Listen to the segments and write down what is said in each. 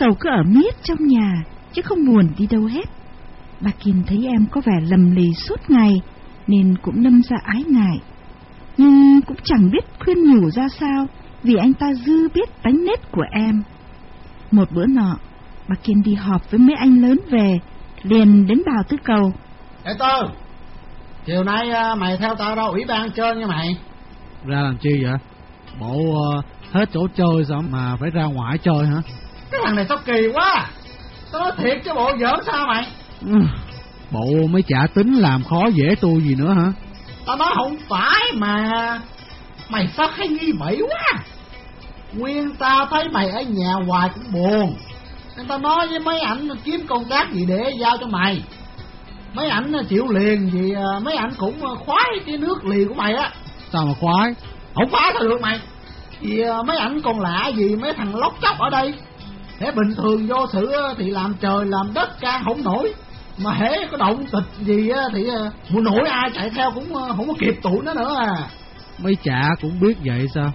Cầu cứ ở miết trong nhà, chứ không buồn đi đâu hết. Bà Kiên thấy em có vẻ lầm lì suốt ngày, nên cũng đâm ra ái ngại. Nhưng cũng chẳng biết khuyên nhủ ra sao, vì anh ta dư biết tánh nết của em. Một bữa nọ, bà Kiên đi họp với mấy anh lớn về, liền đến bảo Tư Cầu: Ê Tư, chiều nay mày theo tao ra ủy ban chơi nha mày. Ra làm chi vậy? Bộ hết chỗ chơi sao mà phải ra ngoài chơi hả? Cái thằng này sao kỳ quá. Tao nói thiệt chứ bộ giỡn sao mày? Bộ mới chả tính làm khó dễ tôi gì nữa hả? Tao nói không phải mà. Mày sao hay nghi bậy quá. Nguyên tao thấy mày ở nhà hoài cũng buồn, nên tao nói với mấy ảnh kiếm công tác gì để giao cho mày. Mấy ảnh chịu liền vì mấy ảnh cũng khoái cái nước lì của mày á. Sao mà khoái? Không khoái sao được mày. Vì mấy ảnh còn lạ gì mấy thằng lóc chóc ở đây. Thế bình thường vô sự thì làm trời làm đất can không nổi, mà hễ có động tịch gì thì mùa nổi ai chạy theo cũng không có kịp tụi nó nữa à. Mấy chả cũng biết vậy sao?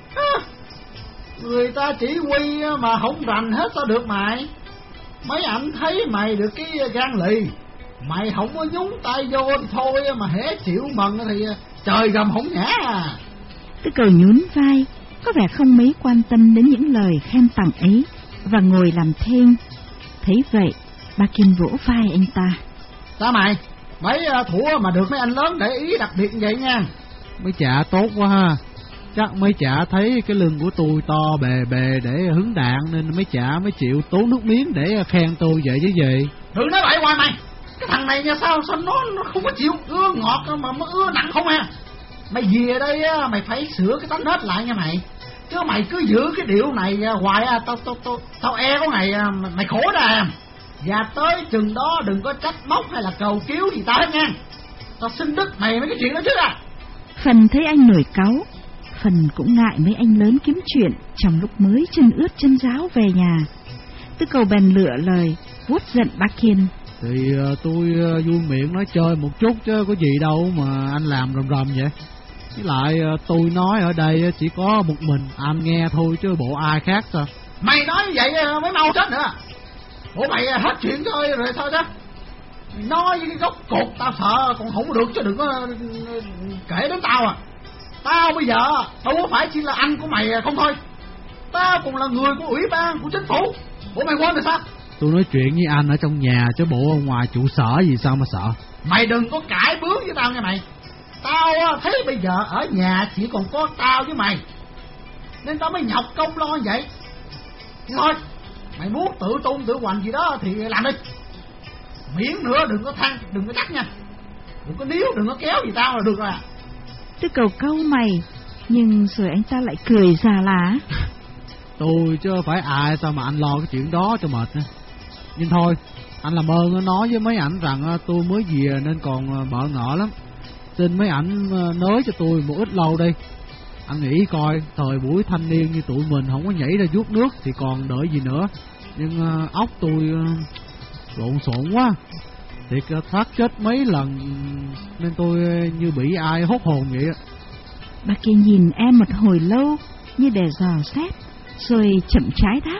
Người ta chỉ huy mà không rành hết sao được mày. Mấy ảnh thấy mày được cái gan lì, mày không có nhúng tay vô thì thôi, mà hễ chịu mần thì trời gầm không nhả à. Tư Cầu nhún vai, có vẻ không mấy quan tâm đến những lời khen tặng ấy, và ngồi làm thêm. Thấy vậy, bà Kiên vỗ vai anh ta: Sao mày? Mấy thủa mà được mấy anh lớn để ý đặc biệt vậy nha. Mấy chả tốt quá ha. Chắc mấy chả thấy cái lưng của tôi to bề bề để hứng đạn, nên mấy chả mới chịu tốn nước miếng để khen tôi vậy chứ gì. Đừng nói bậy hoài mày. Cái thằng này nha, sao nó không có chịu ưa ngọt mà nó ưa nặng không à. Mày về đây mày phải sửa cái tánh nết lại nha mày. Chứ mày cứ giữ cái điệu này hoài tao e có ngày mày khổ ra. Và tới chừng đó đừng có trách móc hay là cầu cứu gì tao hết nha. Tao xin đứt mày mấy cái chuyện đó chứ à. Phần thấy anh nổi cáu, phần cũng ngại mấy anh lớn kiếm chuyện trong lúc mới chân ướt chân ráo về nhà. Tư Cầu bèn lựa lời vuốt giận bác Kiên: Thì tôi vui miệng nói chơi một chút chứ có gì đâu mà anh làm rầm rầm vậy. Với lại tôi nói ở đây chỉ có một mình anh nghe thôi chứ bộ ai khác sao? Mày nói như vậy mới mau chết nữa. Ủa mày hết chuyện thôi rồi thôi đó. Nói với cái gốc cột tao sợ còn không được, chứ đừng có kể đến tao à. Tao bây giờ đâu có phải chỉ là anh của mày không thôi. Tao cũng là người của ủy ban của chính phủ. Ủa mày quên rồi sao? Tôi nói chuyện với anh ở trong nhà chứ bộ ở ngoài trụ sở gì sao mà sợ. Mày đừng có cãi bướng với tao nha mày. Tao thấy bây giờ ở nhà chỉ còn có tao với mày, nên tao mới nhọc công lo vậy. Nhưng thôi, mày muốn tự tung tự hoành gì đó thì làm đi. Miễn nữa đừng có than, đừng có trách nha. Đừng có níu, đừng có kéo gì tao là được rồi à. Tư Cầu cau mày, nhưng rồi anh ta lại cười già lá: Tôi chứ phải ai sao mà anh lo cái chuyện đó cho mệt. Nhưng thôi, anh làm ơn nói với mấy ảnh rằng tôi mới về nên còn bỡ ngỡ lắm. Xin mấy ảnh nới cho tôi một ít lâu đi. Anh nghĩ coi, thời buổi thanh niên như tụi mình không có nhảy ra vuốt nước thì còn đợi gì nữa. Nhưng óc tôi lộn xộn quá, thiệt thoát chết mấy lần nên tôi như bị ai hốt hồn vậy á. Bà kia nhìn em một hồi lâu như để dò xét, rồi chậm rãi đáp: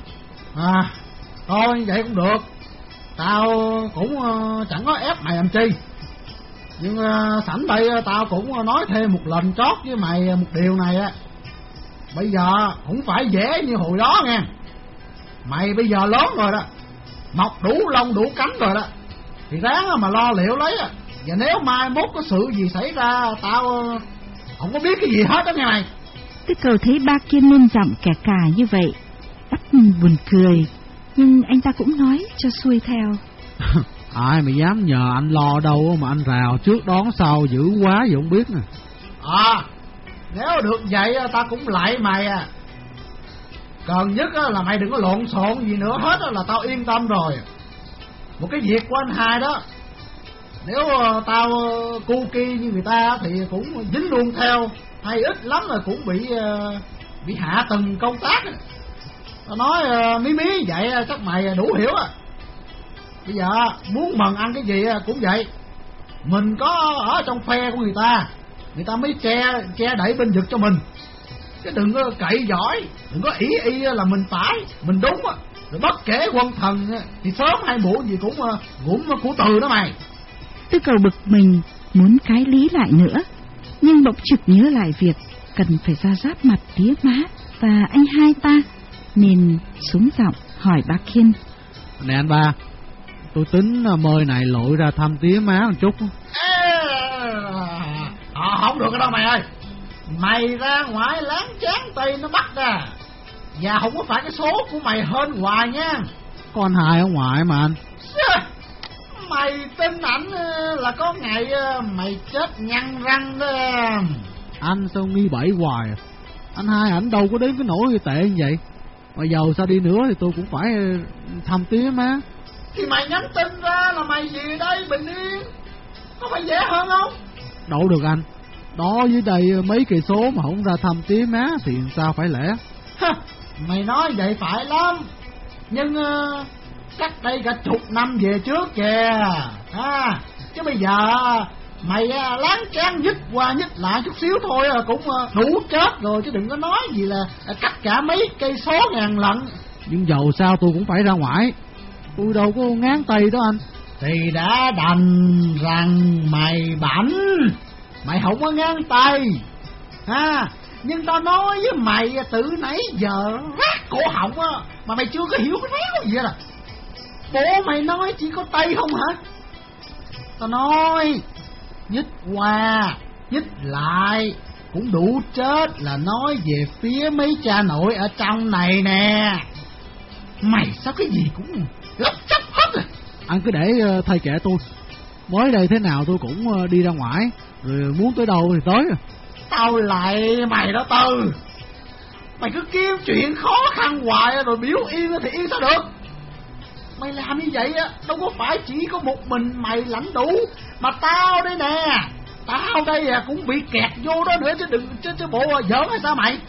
Thôi vậy cũng được. Tao cũng chẳng có ép mày làm chi. Nhưng sẵn đây tao cũng nói thêm một lần chót với mày một điều này á. Bây giờ không phải dễ như hồi đó nha. Mày bây giờ lớn rồi đó, mọc đủ lông đủ cánh rồi đó, thì ráng mà lo liệu lấy á. Và nếu mai mốt có sự gì xảy ra, tao không có biết cái gì hết đó nghe mày. Tư Cầu thấy ba Kiên lên giọng kẻ cà như vậy, bắt buồn cười, nhưng anh ta cũng nói cho xuôi theo: Ai mà dám nhờ anh lo đâu mà anh rào trước đón sau dữ quá vậy không biết nè. Nếu được vậy tao cũng lại mày à. Cần nhất là mày đừng có lộn xộn gì nữa hết là tao yên tâm rồi. Một cái việc của anh hai đó, nếu tao cu ki như người ta thì cũng dính luôn theo, hay ít lắm là cũng bị hạ tầng công tác. Tao nói mí vậy chắc mày đủ hiểu à. Bây giờ muốn mần ăn cái gì cũng vậy, mình có ở trong phe của người ta mới che đẩy bên vực cho mình. Chứ đừng có cậy giỏi, đừng có ý là mình phải, mình đúng á, Rồi bất kể quân thần thì sớm hay muộn gì cũng của Từ đó mày. Tư Cầu bực mình muốn cãi lý lại nữa, nhưng bỗng chực nhớ lại việc cần phải ra giáp mặt tía má và anh hai ta, nên xuống giọng hỏi bà Kiên. Nè anh ba, tôi tính mời này lội ra thăm tía má một chút. Không được đâu mày ơi. Mày ra ngoài láng chán Tây nó bắt ra. Và không có phải cái số của mày hên hoài nha. Có anh Hai ở ngoài mà anh. Mày tin ảnh là có ngày mày chết nhăn răng đó. Anh sao nghi bẫy hoài à? Anh Hai ảnh đâu có đến cái nỗi tệ như vậy. Mà dầu sao đi nữa thì tôi cũng phải thăm tía má. Thì mày nhắn tin ra là mày về đây bình yên, có phải dễ hơn không? Đâu được anh. Đó dưới đây mấy cây số mà không ra thăm tía má thì sao phải lẽ. Mày nói vậy phải lắm. Nhưng cách đây cả chục năm về trước kìa. Chứ bây giờ mày láng chán nhích qua nhích lại chút xíu thôi cũng đủ chết rồi. Chứ đừng có nói gì là cách cả mấy cây số ngàn lần. Nhưng dầu sao tôi cũng phải ra ngoài. Tôi đâu có ngán tay đó anh. Thì đã đành rằng mày bảnh, mày không có ngán tay nhưng tao nói với mày từ nãy giờ rát cổ họng mà mày chưa có hiểu cái réo gì à. Bố mày nói chỉ có tay không hả? Tao nói nhích qua nhích lại cũng đủ chết là nói về phía mấy cha nội ở trong này nè. Mày sao cái gì cũng lấp chấp hết rồi. Anh cứ để thầy kể tôi. Mới đây thế nào tôi cũng đi ra ngoài, rồi muốn tới đâu thì tới. Tao lại mày đó Tư. Mày cứ kiếm chuyện khó khăn hoài rồi biểu yên thì yên sao được. Mày làm như vậy đâu có phải chỉ có một mình mày lãnh đủ, mà tao đây nè. Tao đây cũng bị kẹt vô đó nữa chứ đừng chứ bộ giỡn hay sao mày.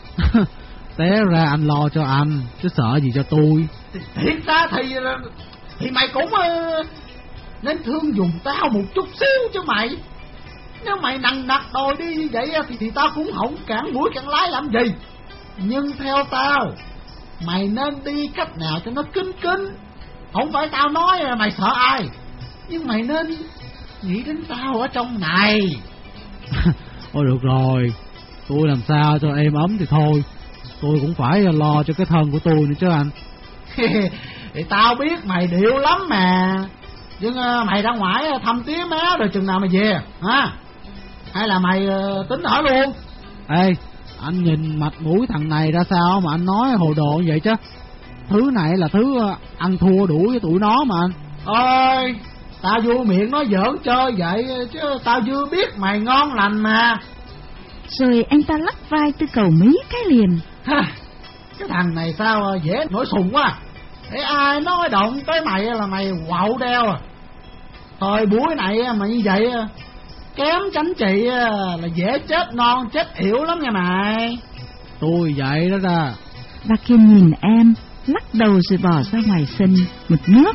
Té ra anh lo cho anh chứ sợ gì cho tôi. Thiệt ra thì mày cũng nên thương dùng tao một chút xíu chứ mày. Nếu mày nằng nặc đòi đi như vậy thì tao cũng không cản mũi cản lái làm gì. Nhưng theo tao, mày nên đi cách nào cho nó kín kín. Không phải tao nói mày sợ ai, nhưng mày nên nghĩ đến tao ở trong này. Thôi được rồi, tôi làm sao cho êm ấm thì thôi. Tôi cũng phải lo cho cái thân của tôi nữa chứ anh. Thì tao biết mày điệu lắm mà. Nhưng mày ra ngoài thăm tía má rồi chừng nào mày về hả? Hay là mày tính ở luôn? Ê, anh nhìn mặt mũi thằng này ra sao mà anh nói hồ đồ như vậy chứ? Thứ này là thứ ăn thua đủ với tụi nó mà anh. Ôi, tao vô miệng nói giỡn chơi vậy chứ tao chưa biết mày ngon lành mà. Rồi anh ta lắc vai Tư Cầu mấy cái liền. Cái thằng này sao dễ nổi sùng quá. Để ai nói động tới mày là mày quạo đeo à. Thời buổi này mà như vậy kém chánh trị là dễ chết non chết yểu lắm nha mày. Tôi vậy đó ra. Bà Kiên nhìn em, lắc đầu rồi bỏ ra ngoài sân một nước.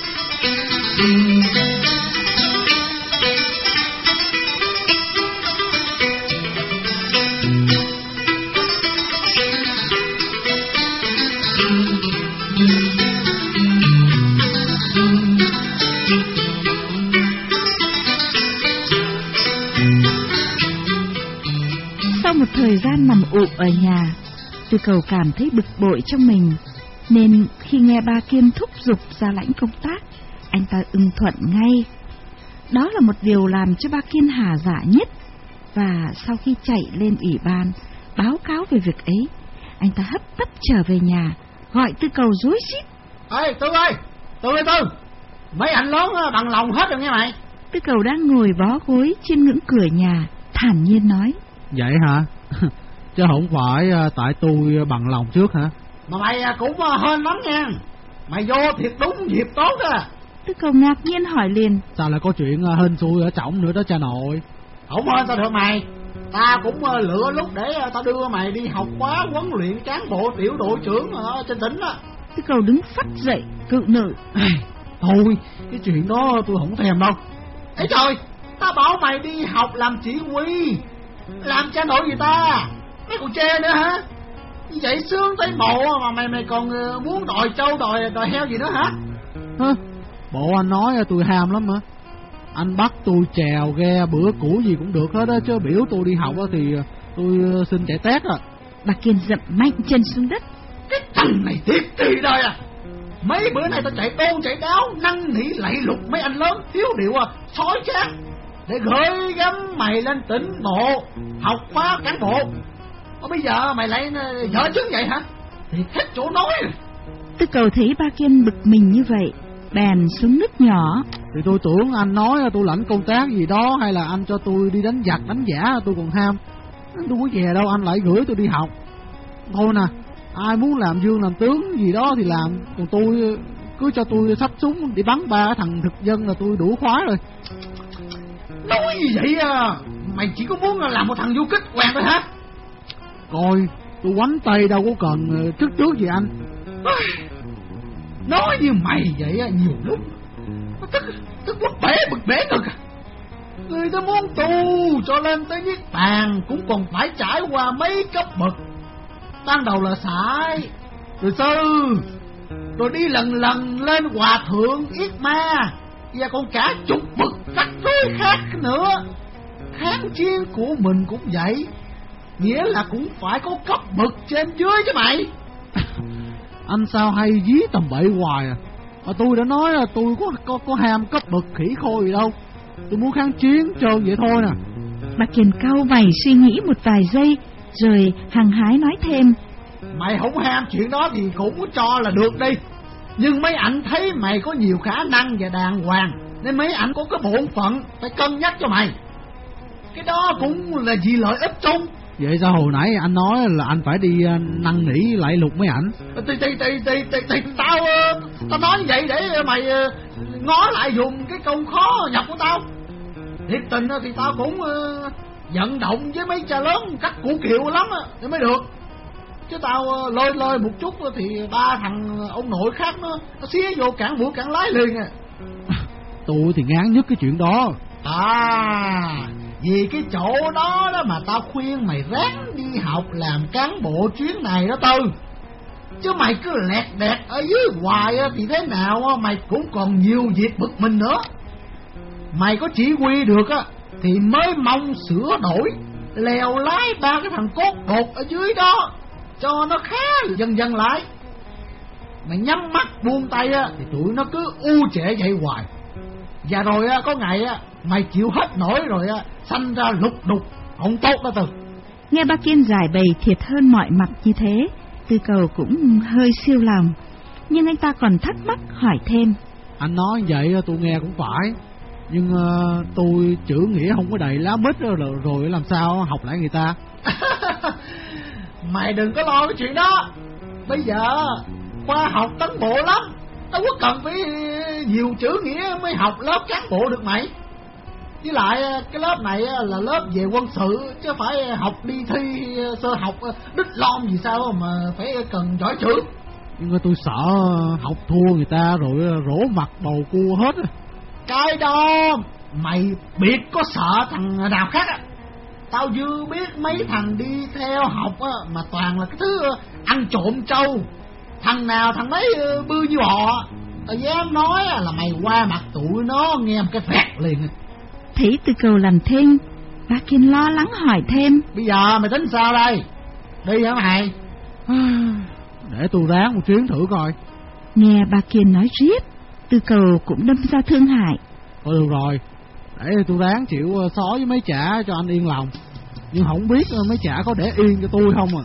Sau một thời gian nằm ụ ở nhà, Tư Cầu cảm thấy bực bội trong mình, nên khi nghe ba Kiên thúc giục ra lãnh công tác, anh ta ưng thuận ngay. Đó là một điều làm cho ba Kiên hả dạ nhất. Và sau khi chạy lên ủy ban báo cáo về việc ấy, anh ta hấp tấp trở về nhà, gọi Tư Cầu rối rít. Ê Tư ơi, Tư, mấy anh lớn bằng lòng hết rồi nghe mày. Tư Cầu đang ngồi bó gối trên ngưỡng cửa nhà, thản nhiên nói. Vậy hả? Chứ không phải tại tôi bằng lòng trước hả? Mà mày cũng hên lắm nha. Mày vô thiệt đúng dịp tốt à. Tư Cầu ngạc nhiên hỏi liền. Sao lại có chuyện hên xui ở trọng nữa đó cha nội? Không hên tao được mày. Ta cũng lựa lúc để tao đưa mày đi học khóa huấn luyện cán bộ tiểu đội trưởng ở trên tỉnh á. Tư Cầu đứng phắt dậy cự nữ. Thôi, cái chuyện đó tôi không thèm đâu. Ê trời, tao bảo mày đi học làm chỉ huy, làm cha nội gì ta? Mày còn chê nữa hả? Như vậy sướng thấy bộ mà mày còn muốn đòi trâu đòi heo gì nữa hả? Bộ anh nói tôi ham lắm hả? Anh bắt tôi chèo ghe bữa cũ gì cũng được hết á, chứ biểu tôi đi học thì tôi xin chạy tét à. Bà Kiên dậm mạnh chân xuống đất. Cái thằng này thiệt kỳ đời à. Mấy bữa nay tao chạy đôn chạy đáo, năn nỉ lạy lục mấy anh lớn thiếu điệu sói chát để gửi gắm mày lên tỉnh bộ học khóa cán bộ. Bây giờ mày lại dở chứng vậy hả? Thì hết chỗ nói. Tư Cầu thấy ba Kiên bực mình như vậy, bèn xuống nước nhỏ. Thì tôi tưởng anh nói tôi lãnh công tác gì đó, hay là anh cho tôi đi đánh giặc đánh giả tôi còn ham. Tôi có về đâu, anh lại gửi tôi đi học. Thôi nè, ai muốn làm dương làm tướng gì đó thì làm, còn tôi cứ cho tôi xách súng để bắn ba thằng thực dân là tôi đủ khoái rồi. Nói gì vậy à? Mày chỉ có muốn làm một thằng du kích quẹt thôi hả? Coi, tôi quánh tay đâu có cần trước gì anh. Nói như mày vậy nhiều lúc tức bực bể ngực à. Người ta muốn tù cho lên tới niết bàn cũng còn phải trải qua mấy cấp bậc. Ban đầu là sải, rồi sư, rồi đi lần lên hòa thượng yết ma, và còn cả chục bậc rắc rối khác nữa. Kháng chiến của mình cũng vậy, nghĩa là cũng phải có cấp bậc trên dưới chứ mày. Anh sao hay dí tầm bậy hoài à? Mà tôi đã nói là tôi có ham cấp bậc khỉ khôi gì đâu. Tôi muốn kháng chiến trơn vậy thôi nè. Bà Kiên cau mày suy nghĩ một vài giây, rồi hăng hái nói thêm. Mày không ham chuyện đó thì cũng cho là được đi. Nhưng mấy ảnh thấy mày có nhiều khả năng và đàng hoàng, nên mấy ảnh có cái bổn phận phải cân nhắc cho mày. Cái đó cũng là vì lợi ích chung. Vậy sao hồi nãy anh nói là anh phải đi năn nỉ lại lục mấy ảnh? Tao nói như vậy để mày ngó lại dùng cái câu khó nhọc của tao. Thiệt tình thì tao cũng vận động với mấy cha lớn cắt củ kiệu lắm để mới được. Chứ tao lôi một chút thì ba thằng ông nội khác nó xía vô cản mũi cản lái liền à. Tôi thì ngán nhất cái chuyện đó. Vì cái chỗ đó mà tao khuyên mày ráng đi học làm cán bộ chuyến này đó Tư. Chứ mày cứ lẹt đẹt ở dưới hoài thì thế nào mày cũng còn nhiều việc bực mình nữa. Mày có chỉ huy được thì mới mong sửa đổi, lèo lái ba cái thằng cốt đột ở dưới đó cho nó khá dần lại. Mày nhắm mắt buông tay thì tụi nó cứ u trệ vậy hoài. Và rồi có ngày mày chịu hết nổi rồi sanh ra lục đục không tốt đó Tư. Nghe bác Kiên giải bày thiệt hơn mọi mặt như thế, Tư Cầu cũng hơi siêu lòng. Nhưng anh ta còn thắc mắc hỏi thêm. Anh nói vậy tôi nghe cũng phải, nhưng tôi chữ nghĩa không có đầy lá mít rồi làm sao học lại người ta. Mày đừng có lo cái chuyện đó. Bây giờ khoa học tấn bộ lắm, đâu có cần phải nhiều chữ nghĩa mới học lớp cán bộ được mày. Với lại cái lớp này là lớp về quân sự, chứ phải học đi thi sơ học đích lom gì sao mà phải cần giỏi chữ. Nhưng mà tôi sợ học thua người ta rồi rổ mặt bầu cua hết. Cái đó mày biết có sợ thằng nào khác Tao vừa biết mấy thằng đi theo học mà toàn là cái thứ ăn trộm trâu. Thằng nào thằng đấy bư như họ. Tao dám nói là mày qua mặt tụi nó nghe một cái phẹt liền. Thấy Tư Cầu làm thinh, bác Kiên lo lắng hỏi thêm. Bây giờ mày tính sao đây? Đi hả mày? Để tôi ráng một chuyến thử coi. Nghe bà Kiên nói riết, Tư Cầu cũng đâm ra thương hại. Thôi được rồi, để tôi ráng chịu xó với mấy chả cho anh yên lòng. Nhưng không biết mấy chả có để yên cho tôi không à.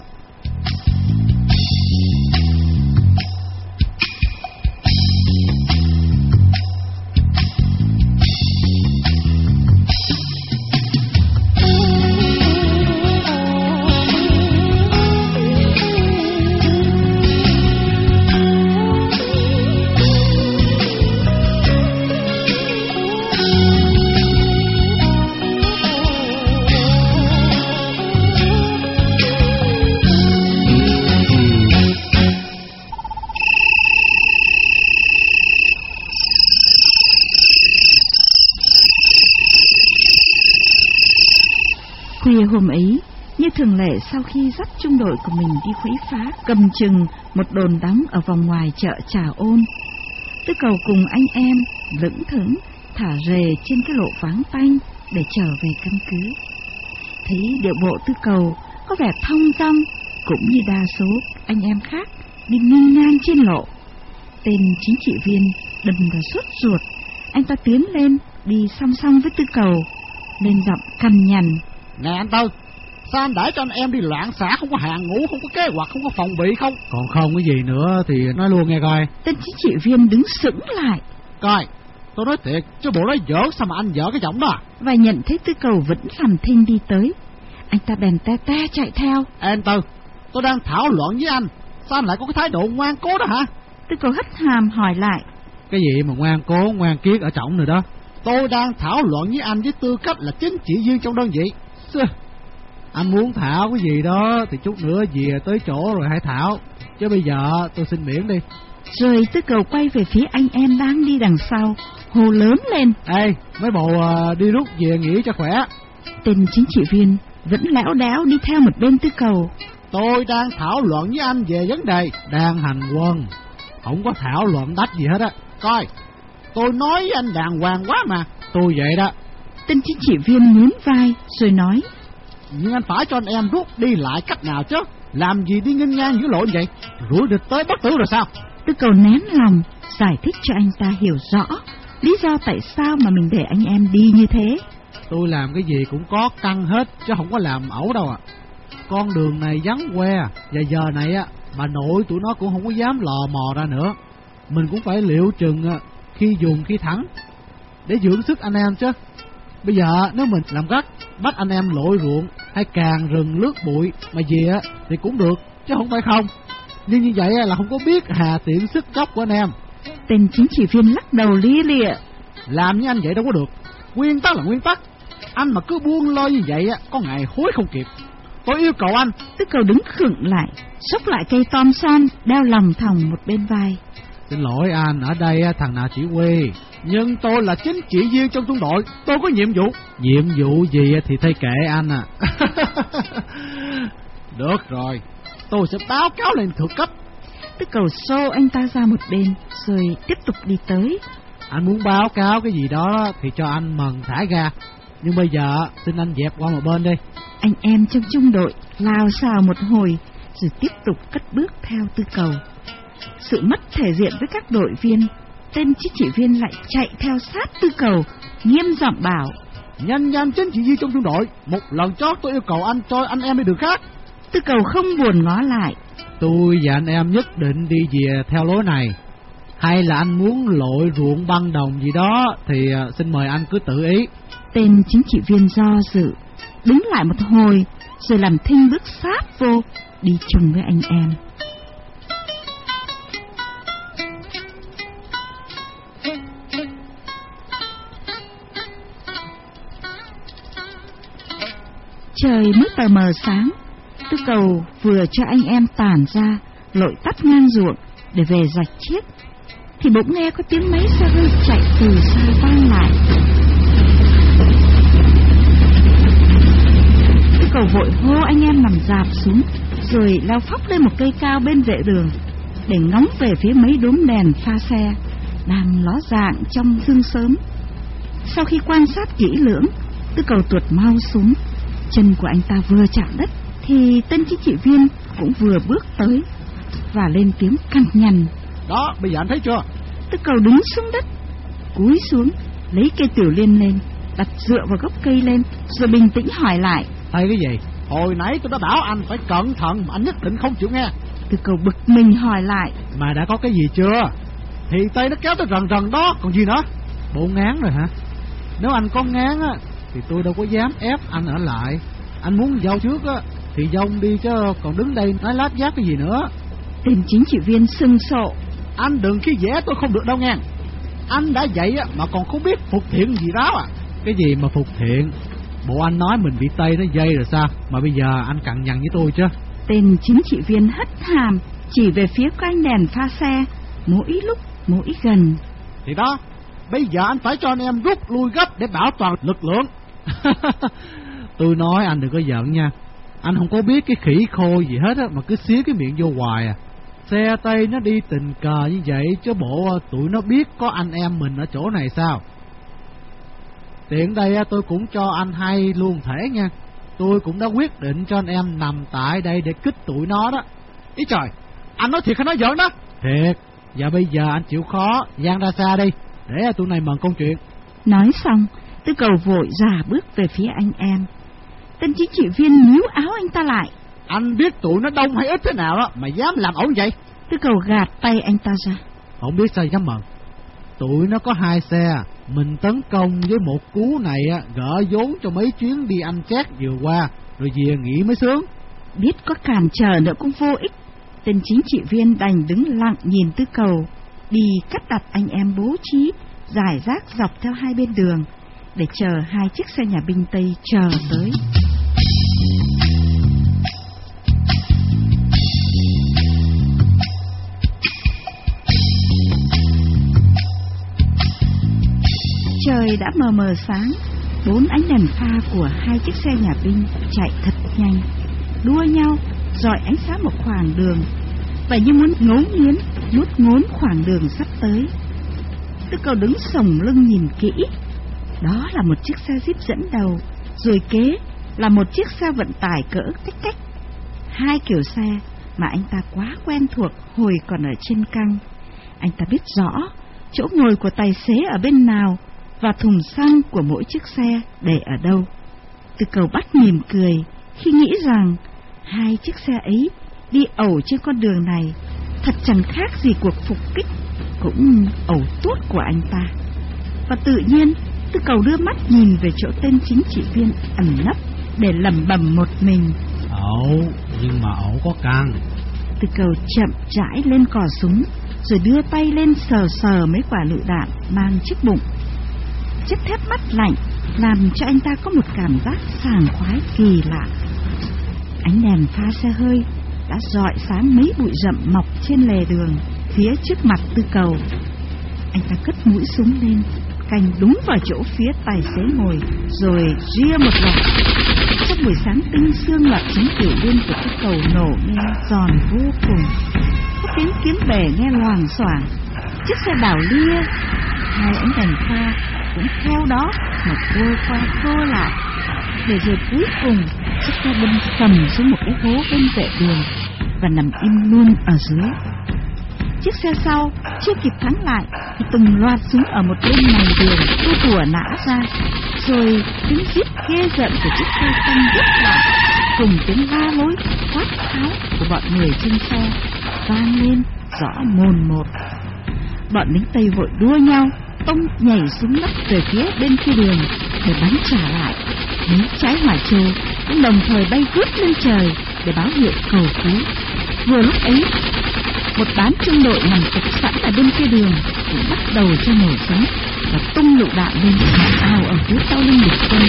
Khuya hôm ấy, Như thường lệ, sau khi dắt trung đội của mình đi khuấy phá cầm chừng một đồn đóng ở vòng ngoài chợ Trà Ôn, Tư Cầu cùng anh em lững thững thả rề trên cái lộ vắng tanh để trở về căn cứ. Thấy điệu bộ Tư Cầu có vẻ thong dong, cũng như đa số anh em khác đi nghênh ngang trên lộ. Tên chính trị viên đần đà sốt ruột, anh ta tiến lên đi song song với Tư Cầu, lên giọng cằn nhằn: Nè anh Tư, sao anh để cho anh em đi loạn xạ, không có hàng ngũ, không có kế hoạch, không có phòng bị không? Còn không cái gì nữa thì nói luôn nghe coi. Tên chính trị viên đứng sững lại. Coi, tôi nói thiệt, chứ bộ nói giỡn sao mà anh dở cái giọng đó. Và nhận thấy Tư Cầu vẫn làm thinh đi tới, anh ta bèn te te chạy theo. Anh Tư, tôi đang thảo luận với anh, sao anh lại có cái thái độ ngoan cố đó hả? Tư Cầu hất hàm hỏi lại: Cái gì mà ngoan cố, ngoan kiết ở trọng rồi đó? Tôi đang thảo luận với anh với tư cách là chính trị viên trong đơn vị. Anh muốn thảo cái gì đó thì chút nữa về tới chỗ rồi hãy thảo, chứ bây giờ tôi xin miễn đi. Rồi Tư Cầu quay về phía anh em đang đi đằng sau, hô lớn lên: Ê, mấy bộ đi rút về nghỉ cho khỏe. Tên chính trị viên vẫn lẽo đẽo đi theo một bên Tư Cầu. Tôi đang thảo luận với anh về vấn đề đang hành quân, không có thảo luận đách gì hết á. Coi, tôi nói với anh đàng hoàng quá mà. Tôi vậy đó. Tên chính trị viên nhún vai rồi nói: Nhưng anh phải cho anh em rút đi lại cách nào chứ, làm gì đi nghênh ngang giữa lộ vậy, rủi địch tới bất tử rồi sao? Tư Cầu nén lòng giải thích cho anh ta hiểu rõ lý do tại sao mà mình để anh em đi như thế. Tôi làm cái gì cũng có căn hết, chứ không có làm ẩu đâu ạ. Con đường này vắng que, và giờ này á, bà nội tụi nó cũng không có dám lò mò ra nữa. Mình cũng phải liệu chừng khi dùng khi thắng, để dưỡng sức anh em chứ. Bây giờ nếu mình làm gắt, bắt anh em lội ruộng hay càng rừng lướt bụi mà về á thì cũng được, chứ không phải không. Nhưng như vậy là không có biết hà tiện sức chóc của anh em. Tên chính trị viên lắc đầu lia lịa: Làm như anh vậy đâu có được. Nguyên tắc là nguyên tắc. Anh mà cứ buông lơi như vậy á, có ngày hối không kịp. Tôi yêu cầu anh. Tư Cầu đứng khựng lại, xốc lại cây tom son đeo lòng thòng một bên vai. Xin lỗi anh, ở đây thằng nào chỉ huy, nhưng tôi là chính trị viên trong trung đội, tôi có nhiệm vụ. Nhiệm vụ gì thì thay kệ anh à. Được rồi, tôi sẽ báo cáo lên thượng cấp. Tư Cầu xô anh ta ra một bên rồi tiếp tục đi tới. Anh muốn báo cáo cái gì đó thì cho anh mần thả ra, nhưng bây giờ xin anh dẹp qua một bên đi. Anh em trong trung đội lao xào một hồi rồi tiếp tục cất bước theo Tư Cầu. Sự mất thể diện với các đội viên, tên chính trị viên lại chạy theo sát Tư Cầu, nghiêm giọng bảo: Nhanh chính trị viên trong trung đội, một lần chót tôi yêu cầu anh cho anh em đi đường khác. Tư Cầu không buồn ngó lại: Tôi và anh em nhất định đi về theo lối này. Hay là anh muốn lội ruộng băng đồng gì đó thì xin mời anh cứ tự ý. Tên chính trị viên do dự, đứng lại một hồi rồi làm thinh bước sát vô, đi chung với anh em. Trời mới tờ mờ sáng, Tư Cầu vừa cho anh em tản ra lội tắt ngang ruộng để về rạch chiếc, thì bỗng nghe có tiếng máy xe hơi chạy từ xa vang lại. Tư Cầu vội hô anh em nằm rạp xuống, rồi lao phóc lên một cây cao bên vệ đường để ngóng về phía mấy đốm đèn pha xe đang ló dạng trong sương sớm. Sau khi quan sát kỹ lưỡng, Tư Cầu tuột mau xuống. Chân của anh ta vừa chạm đất thì tên chính trị viên cũng vừa bước tới và lên tiếng cằn nhằn: Đó, bây giờ anh thấy chưa? Tư Cầu đứng xuống đất, cúi xuống lấy cây tiểu liên lên, đặt dựa vào gốc cây lên, rồi bình tĩnh hỏi lại: Thấy cái gì? Hồi nãy tôi đã bảo anh phải cẩn thận mà anh nhất định không chịu nghe. Tư Cầu bực mình hỏi lại: Mà đã có cái gì chưa? Thì tay nó kéo tới rần đó, còn gì nữa? Bộ ngán rồi hả? Nếu anh có ngán á thì tôi đâu có dám ép anh ở lại. Anh muốn vào trước á thì vòng đi, chứ còn đứng đây nói láp giáp cái gì nữa. Tên chính trị viên sưng sộ: Anh đừng khi dễ tôi không được đâu nghe. Anh đã vậy á mà còn không biết phục thiện gì đó à? Cái gì mà phục thiện? Bộ anh nói mình bị Tây nó dây rồi sao mà bây giờ anh cằn nhằn với tôi chứ? Tên chính trị viên hất hàm chỉ về phía cánh đèn pha xe, mỗi lúc mỗi gần. Thì đó, bây giờ anh phải cho anh em rút lui gấp để bảo toàn lực lượng. Tôi nói anh đừng có giận nha. Anh không có biết cái khỉ khô gì hết á, mà cứ xía cái miệng vô hoài à. Xe Tây nó đi tình cờ như vậy, chứ bộ tụi nó biết có anh em mình ở chỗ này sao? Tiện đây tôi cũng cho anh hay luôn thể nha. Tôi cũng đã quyết định cho anh em nằm tại đây để kích tụi nó đó. Ý trời, anh nói thiệt hay nói giỡn đó? Thiệt. Và bây giờ anh chịu khó giang ra xa đi, để tụi này mần công chuyện. Nói xong, Tư Cầu vội ra bước về phía anh em. Tên chính trị viên níu áo anh ta lại. Anh biết tụi nó đông hay ít thế nào đó mà dám làm ẩu vậy? Tư Cầu gạt tay anh ta ra. Không biết sao dám mần. Tụi nó có 2 xe, mình tấn công với một cú này gỡ vốn cho mấy chuyến đi ăn chát vừa qua, rồi về nghỉ mới sướng. Biết có cản trở nữa cũng vô ích, tên chính trị viên đành đứng lặng nhìn Tư Cầu đi cắt đặt anh em bố trí rải rác dọc theo hai bên đường để chờ 2 chiếc xe nhà binh Tây chờ tới. Trời đã mờ mờ sáng, 4 ánh đèn pha của 2 chiếc xe nhà binh chạy thật nhanh, đua nhau rọi ánh sáng một khoảng đường, vậy như muốn ngấu nghiến nuốt ngốn khoảng đường sắp tới. Tư Cầu đứng sổng lưng nhìn kỹ, đó là một chiếc xe jeep dẫn đầu, rồi kế là một chiếc xe vận tải cỡ cách. 2 kiểu xe mà anh ta quá quen thuộc hồi còn ở trên căng. Anh ta biết rõ chỗ ngồi của tài xế ở bên nào và thùng xăng của mỗi chiếc xe để ở đâu. Tư Cầu bắt mỉm cười khi nghĩ rằng 2 chiếc xe ấy đi ẩu trên con đường này thật chẳng khác gì cuộc phục kích cũng ẩu tuốt của anh ta. Và tự nhiên Tư Cầu đưa mắt nhìn về chỗ tên chính trị viên ẩn nấp để lẩm bẩm một mình. Ẩu, nhưng mà ẩu có căng. Tư Cầu chậm rãi lên cò súng, rồi đưa tay lên sờ mấy quả lựu đạn mang trước bụng. Chất thép mắt lạnh làm cho anh ta có một cảm giác sảng khoái kỳ lạ. Ánh đèn pha xe hơi đã rọi sáng mấy bụi rậm mọc trên lề đường phía trước mặt Tư Cầu. Anh ta cất mũi súng lên, canh đúng vào chỗ phía tài xế ngồi, rồi ria một loạt. Trong buổi sáng tinh sương, loạt súng tiểu liên của Tư Cầu nổ nghe giòn vô cùng. Có tiếng kiếm bể nghe loảng xoảng. Chiếc xe đảo lia, 2 ánh đèn pha cũng theo đó mà quơ lại, để rồi cuối cùng chiếc xe đâm sầm xuống một cái hố bên vệ đường và nằm im luôn ở dưới. Chiếc xe sau chưa kịp thắng lại thì từng loạt súng ở một bên này đường tua tủa nã ra, rồi tiếng rít ghê rợn của chiếc xe xanh rất lại cùng tiếng la lối quát tháo của bọn người trên xe vang lên rõ mồn một. Bọn lính Tây vội đua nhau tông nhảy xuống đất về phía bên kia đường để bắn trả lại. Mấy trái hỏa trâu cũng đồng thời bay vút lên trời để báo hiệu cầu cứu. Vừa lúc ấy, một đám trung đội nằm tập sẵn ở bên kia đường cũng bắt đầu cho nổ súng và tung lựu đạn lên ào ở phía sau lưng địch quân.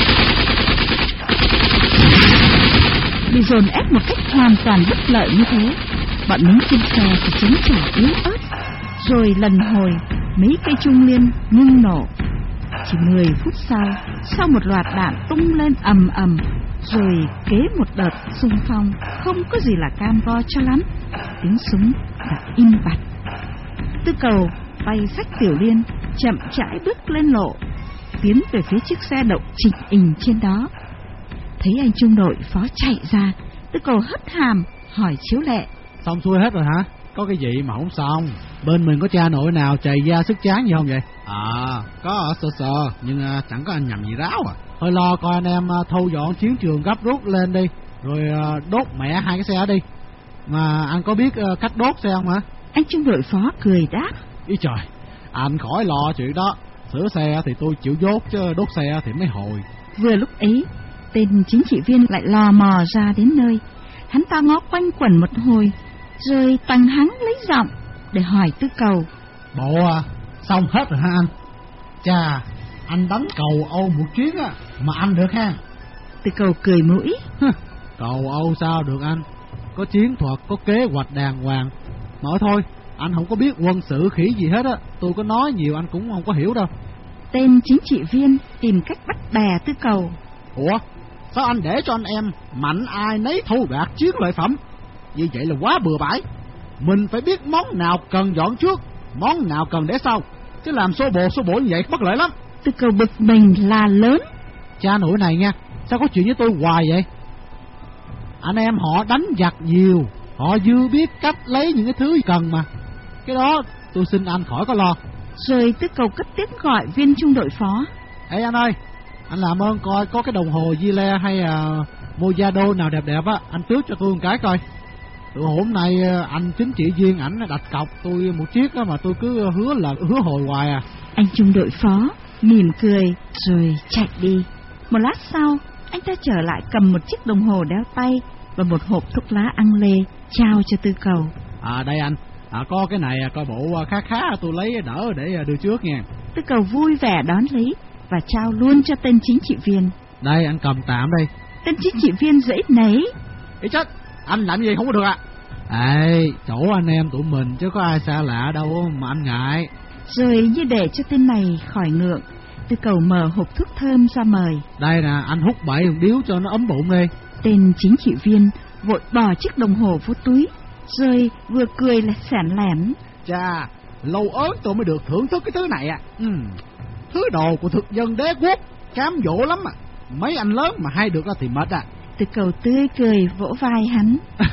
Bị dồn ép một cách hoàn toàn bất lợi như thế, bọn lính trên xe thì chống trả yếu ớt, rồi lần hồi mấy cây trung liên ngưng nổ. Chỉ 10 phút sau một loạt đạn tung lên ầm ầm, rồi kế một đợt xung phong không có gì là cam go cho lắm, tiếng súng đã im bặt. Tư Cầu tay xách tiểu liên chậm rãi bước lên lộ, tiến về phía chiếc xe đậu chỉnh ình trên đó. Thấy anh trung đội phó chạy ra, Tư Cầu hất hàm hỏi chiếu lệ: Xong xuôi hết rồi hả? Có cái gì mà không xong? Bên mình có cha nội nào chày da sức chán gì không vậy? Có ở sơ nhưng chẳng có anh nhầm gì ráo à. Thôi lo coi anh em thâu dọn chiến trường gấp rút lên đi, rồi đốt mẹ 2 cái xe đi. Mà anh có biết cách đốt xe không hả? Anh trung đội phó cười đáp: Ý trời, anh khỏi lo chuyện đó. Sửa xe thì tôi chịu dốt, chứ đốt xe thì mới hồi. Vừa lúc ấy, tên chính trị viên lại lò mò ra đến nơi. Hắn ta ngó quanh quẩn một hồi, rồi tăng hắng lấy giọng để hỏi Tư Cầu: Bộ xong hết rồi hả anh? Chà, anh đánh cầu Âu một chuyến mà anh được ha? Tư Cầu cười mũi: Cầu Âu sao được anh? Có chiến thuật, có kế hoạch đàng hoàng. Mà thôi, anh không có biết quân sự khỉ gì hết tôi có nói nhiều anh cũng không có hiểu đâu. Tên chính trị viên tìm cách bắt bè Tư Cầu: Ủa, Sao anh để cho anh em mạnh ai nấy thu gặt chiến lợi phẩm? Như vậy là quá bừa bãi. Mình phải biết món nào cần dọn trước, món nào cần để sau, chứ làm xô bồ như vậy bất lợi lắm. Tư Cầu bực mình la lớn. Cha nội này nha, sao có chuyện với tôi hoài vậy? Anh em họ đánh giặc nhiều, họ dư biết cách lấy những cái thứ cần mà. Cái đó tôi xin anh khỏi có lo. Rồi Tư Cầu cất tiếng gọi viên trung đội phó. Ê anh ơi, anh làm ơn coi có cái đồng hồ Gile hay Mojado nào đẹp đẹp á, anh tước cho tôi một cái coi. Từ hôm nay anh chính trị viên ảnh đặt cọc tôi một chiếc á, mà tôi cứ hứa hồi hoài à. Anh trung đội phó mỉm cười rồi chạy đi. Một lát sau, anh ta trở lại cầm một chiếc đồng hồ đeo tay và một hộp thuốc lá ăn lê trao cho Tư Cầu. Đây anh, có cái này coi bộ khá tôi lấy đỡ để đưa trước nha. Tư Cầu vui vẻ đón lấy và trao luôn cho tên chính trị viên. Đây anh cầm tạm đây. Tên chính trị viên dễ nấy. Ý chết, anh làm gì không có được ạ. Chỗ anh em tụi mình chứ có ai xa lạ đâu mà anh ngại. Rồi như để cho tên này khỏi ngượng, Tư Cầu mở hộp thuốc thơm ra mời. Đây nè, anh hút 7 điếu cho nó ấm bụng đi. Tên chính trị viên vội bỏ chiếc đồng hồ vô túi, rồi vừa cười là sảng lẻn. Chà, lâu ớn tôi mới được thưởng thức cái thứ này à. Thứ đồ của thực dân đế quốc, cám dỗ lắm à. Mấy anh lớn mà hay được thì mệt à. Tư Cầu tươi cười vỗ vai hắn.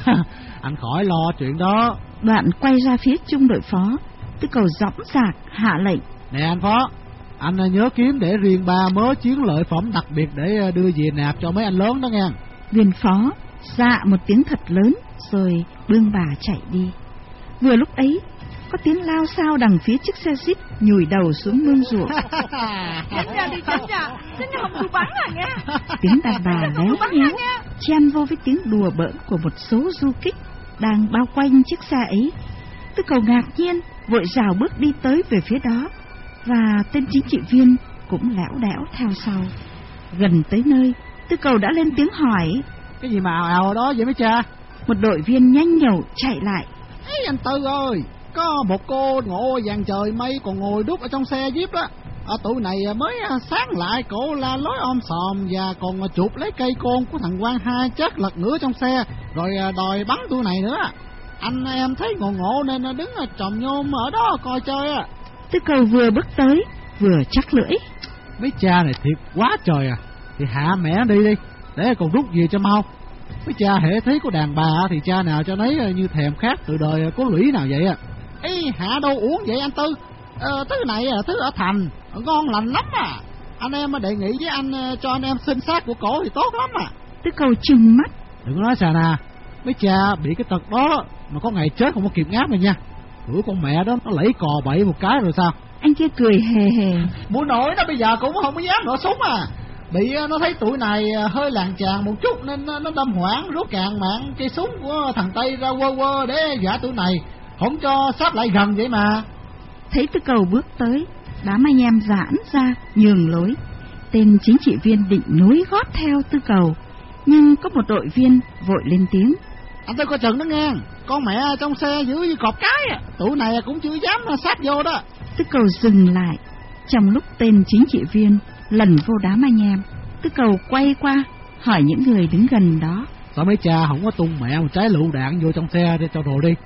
Anh khỏi lo chuyện đó. Đoạn quay ra phía trung đội phó, Tư Cầu dõng dạc hạ lệnh. Nè anh phó, anh nhớ kiếm để riêng 3 mớ chiến lợi phẩm đặc biệt để đưa về nạp cho mấy anh lớn đó nghe. Viên phó dạ một tiếng thật lớn rồi bươn bà chạy đi. Vừa lúc ấy có tiếng lao xao đằng phía chiếc xe jeep nhùi đầu xuống mương ruộng. Tránh ra đi, tránh ra không tôi bắn à nghe. Tiếng đàn bà léo nhéo chen vô với tiếng đùa bỡn của một số du kích đang bao quanh chiếc xe ấy. Tư Cầu ngạc nhiên vội rào bước đi tới về phía đó, và tên chính trị viên cũng lẻo đẻo theo sau. Gần tới nơi, Tư Cầu đã lên tiếng hỏi. Cái gì mà ào ào ở đó vậy mấy cha? Một đội viên nhanh nhẩu chạy lại. Ê anh Tư ơi, có một cô ngộ vàng trời mây còn ngồi đút ở trong xe jeep đó. Tụi này mới sáng lại, cổ la lối om sòm và còn chụp lấy cây côn của thằng Quang Hai chết lật ngửa trong xe, rồi đòi bắn tụi này nữa. Anh em thấy ngộ nên đứng tròm nhôm ở đó coi chơi à. Tư Cầu vừa bước tới vừa chắc lưỡi. Mấy cha này thiệt quá trời à. Thì hạ mẹ đi để còn rút về cho mau. Mấy cha hễ thấy có đàn bà thì cha nào cho nấy như thèm khát từ đời có lũy nào vậy à. Ê, hạ đâu uống vậy anh Tư? Thứ này thứ ở thành ngon lành lắm à. Anh em đề nghị với anh cho anh em xin xác của cổ thì tốt lắm à. Tư Cầu trừng mắt. Đừng nói xà nà, mấy cha bị cái tật đó mà có ngày chết không có kịp ngáp rồi nha. Bữa con mẹ đó nó lẫy cò bậy một cái rồi sao? Anh kia cười hề hề. Bữa nổi nó bây giờ cũng không có dám nổ súng à. Bị nó thấy tụi này hơi làng chàng một chút nên nó đâm hoảng rút cạn mạng cây súng của thằng Tây ra quơ để dọa tụi này không cho sắp lại gần vậy mà. Thấy Tư Cầu bước tới, đám anh em giãn ra nhường lối. Tên chính trị viên định nối gót theo Tư Cầu, nhưng có một đội viên vội lên tiếng. Anh Tư coi chừng đó nghe, con mẹ trong xe giữ như cọp cái, tụi này cũng chưa dám sát vô đó. Tư Cầu dừng lại. Trong lúc tên chính trị viên lần vô đám anh em, Tư Cầu quay qua hỏi những người đứng gần đó. Sao mấy cha không có tung mẹ một trái lựu đạn vô trong xe để cho rồi đi,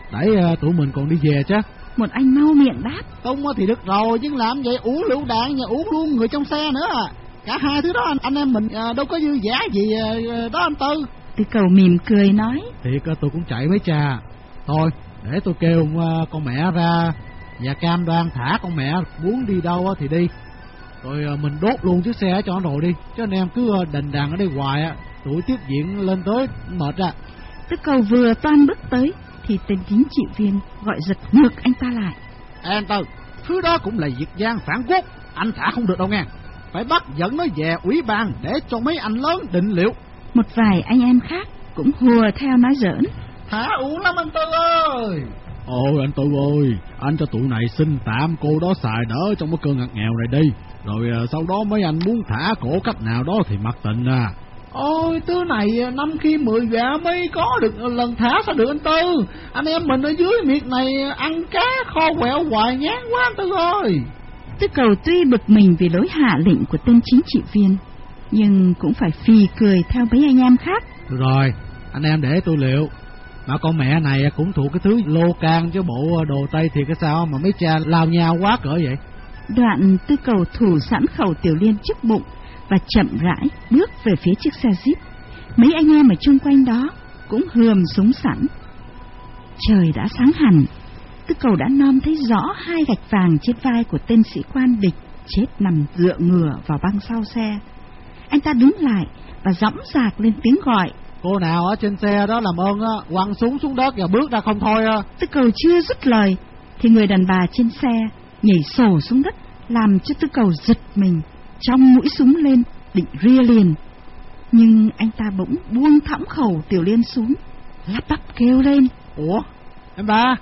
để tụi mình còn đi về chứ. Một anh mau miệng đáp. Tung thì được rồi, nhưng làm vậy uống lựu đạn và uống luôn người trong xe nữa à. Cả hai thứ đó anh em mình đâu có dư giả gì đó anh Tư. Tư Cầu mỉm cười nói. Thiệt tôi cũng chạy mấy cha. Thôi để tôi kêu con mẹ ra và cam đoan thả con mẹ muốn đi đâu thì đi, rồi mình đốt luôn chiếc xe cho nó rồi đi, chứ anh em cứ đành đàn ở đây hoài á, tụi tiếp viện lên tới mệt ra. Tư Cầu vừa toan bước tới thì tên chính trị viên gọi giật ngược anh ta lại. Ê anh Tư, thứ đó cũng là việc gian phản quốc, anh thả không được đâu nghe, phải bắt dẫn nó về ủy ban để cho mấy anh lớn định liệu. Một vài anh em khác cũng hùa theo nói giỡn. Thả uổng lắm anh Tư ơi. Ôi anh Tư ơi, anh cho tụi này xin tạm cô đó xài đỡ trong cái cơn ngặt nghèo này đi, rồi sau đó mấy anh muốn thả cổ cách nào đó thì mặc tình à. Ôi thứ này 5 khi 10 gạ mới có được lần thả sao được anh Tư. Anh em mình ở dưới miệt này ăn cá kho quẹo hoài nhán quá anh Tư ơi. Tư Cầu tuy bực mình vì lối hạ lệnh của tên chính trị viên, nhưng cũng phải phì cười theo mấy anh em khác. Được rồi, anh em để tôi liệu. Mà con mẹ này cũng thuộc cái thứ lô can chứ bộ đồ Tây thiệt cái sao mà mấy cha lao nhau quá cỡ vậy. Đoạn Tư Cầu thủ sẵn khẩu tiểu liên trước bụng và chậm rãi bước về phía chiếc xe Jeep. Mấy anh em ở chung quanh đó cũng hườm súng sẵn. Trời đã sáng hẳn. Tư Cầu đã nom thấy rõ 2 gạch vàng trên vai của tên sĩ quan địch chết nằm dựa ngửa vào băng sau xe. Anh ta đứng lại và dõng dạc lên tiếng gọi. Cô nào ở trên xe đó làm ơn quăng súng xuống đất và bước ra không thôi. Tư Cầu chưa dứt lời thì người đàn bà trên xe nhảy sổ xuống đất, làm cho Tư Cầu giật mình, trong mũi súng lên định ria liền. Nhưng anh ta bỗng buông thõng khẩu tiểu liên xuống, lắp bắp kêu lên. Ủa, em ba?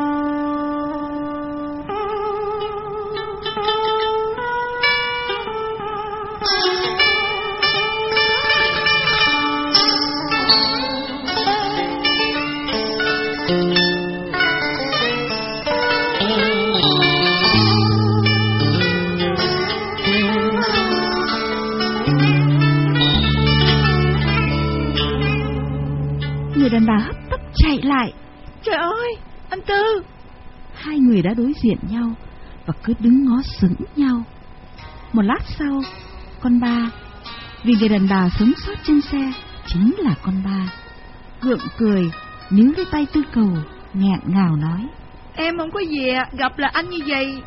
Người đàn bà hấp tấp chạy lại. Trời ơi, anh Tư! Hai người đã đối diện nhau và cứ đứng ngó sững nhau. Một lát sau, con Ba, vì người đàn bà sống sót trên xe chính là con Ba, gượng cười níu lấy tay Tư Cầu, nghẹn ngào nói. Em không có gì gặp là anh như vậy.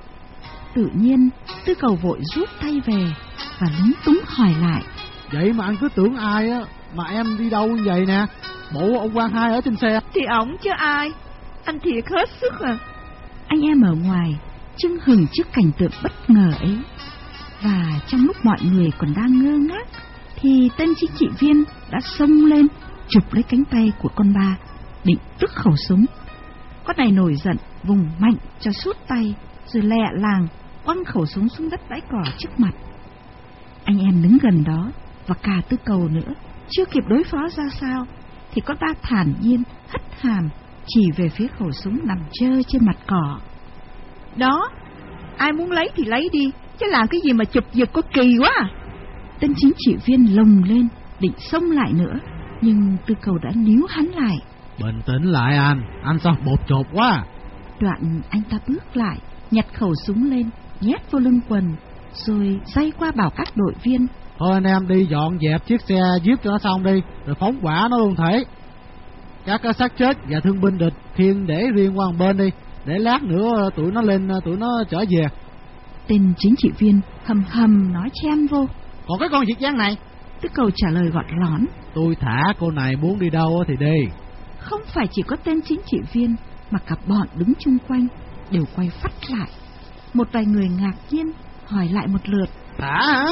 Tự nhiên Tư Cầu vội rút tay về và lúng túng hỏi lại. Vậy mà anh cứ tưởng ai á, mà em đi đâu như vậy nè? Bộ ông Quang Hai ở trên xe. Thì ổng chứ ai. Anh thiệt hết sức à. Anh em ở ngoài chưng hừng trước cảnh tượng bất ngờ ấy. Và trong lúc mọi người còn đang ngơ ngác thì tên chính trị viên đã xông lên chụp lấy cánh tay của con Ba, định tước khẩu súng. Con này nổi giận vùng mạnh cho sút tay, rồi lẹ làng quăng khẩu súng xuống đất bãi cỏ trước mặt. Anh em đứng gần đó và cả Tư Cầu nữa chưa kịp đối phó ra sao thì con Ba thản nhiên hất hàm chỉ về phía khẩu súng nằm trơ trên mặt cỏ. Đó, ai muốn lấy thì lấy đi, chứ làm cái gì mà chụp giật có kỳ quá à. Tên chính trị viên lồng lên định xông lại nữa, nhưng Tư Cầu đã níu hắn lại. Bình tĩnh lại anh sao bột chột quá. Đoạn anh ta bước lại, nhặt khẩu súng lên, nhét vô lưng quần, rồi day qua bảo các đội viên. Thôi anh em đi dọn dẹp chiếc xe Jeep cho nó xong đi, rồi phóng hỏa nó luôn thể. Các xác chết và thương binh địch khiêng để riêng qua một bên đi, để lát nữa tụi nó lên, tụi nó trở về. Tên chính trị viên hầm hầm nói chen vô. Còn cái con Diệt Giang này? Tư Cầu trả lời gọn lón. Tôi thả cô này muốn đi đâu thì đi. Không phải chỉ có tên chính trị viên, mà cả bọn đứng chung quanh đều quay phắt lại. Một vài người ngạc nhiên hỏi lại một lượt. Thả hả?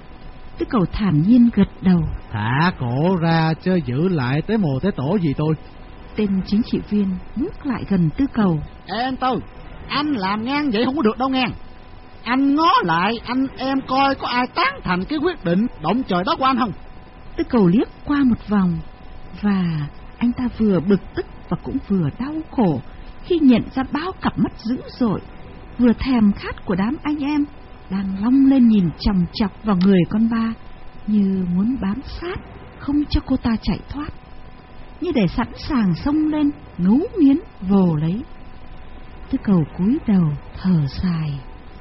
Tư Cầu thản nhiên gật đầu. Thả cổ ra chứ giữ lại tới mồ tới tổ gì tôi. Tên chính trị viên bước lại gần Tư Cầu. Ê anh Tư, anh làm ngang vậy không có được đâu ngang. Anh ngó lại anh em coi có ai tán thành cái quyết định động trời đất của anh không. Tư Cầu liếc qua một vòng và anh ta vừa bực tức và cũng vừa đau khổ khi nhận ra bao cặp mắt dữ dội, vừa thèm khát của đám anh em đang long lên nhìn chòng chọc vào người con Ba, như muốn bám sát không cho cô ta chạy thoát, như để sẵn sàng xông lên ngấu nghiến vồ lấy. Tư Cầu cúi đầu thở dài.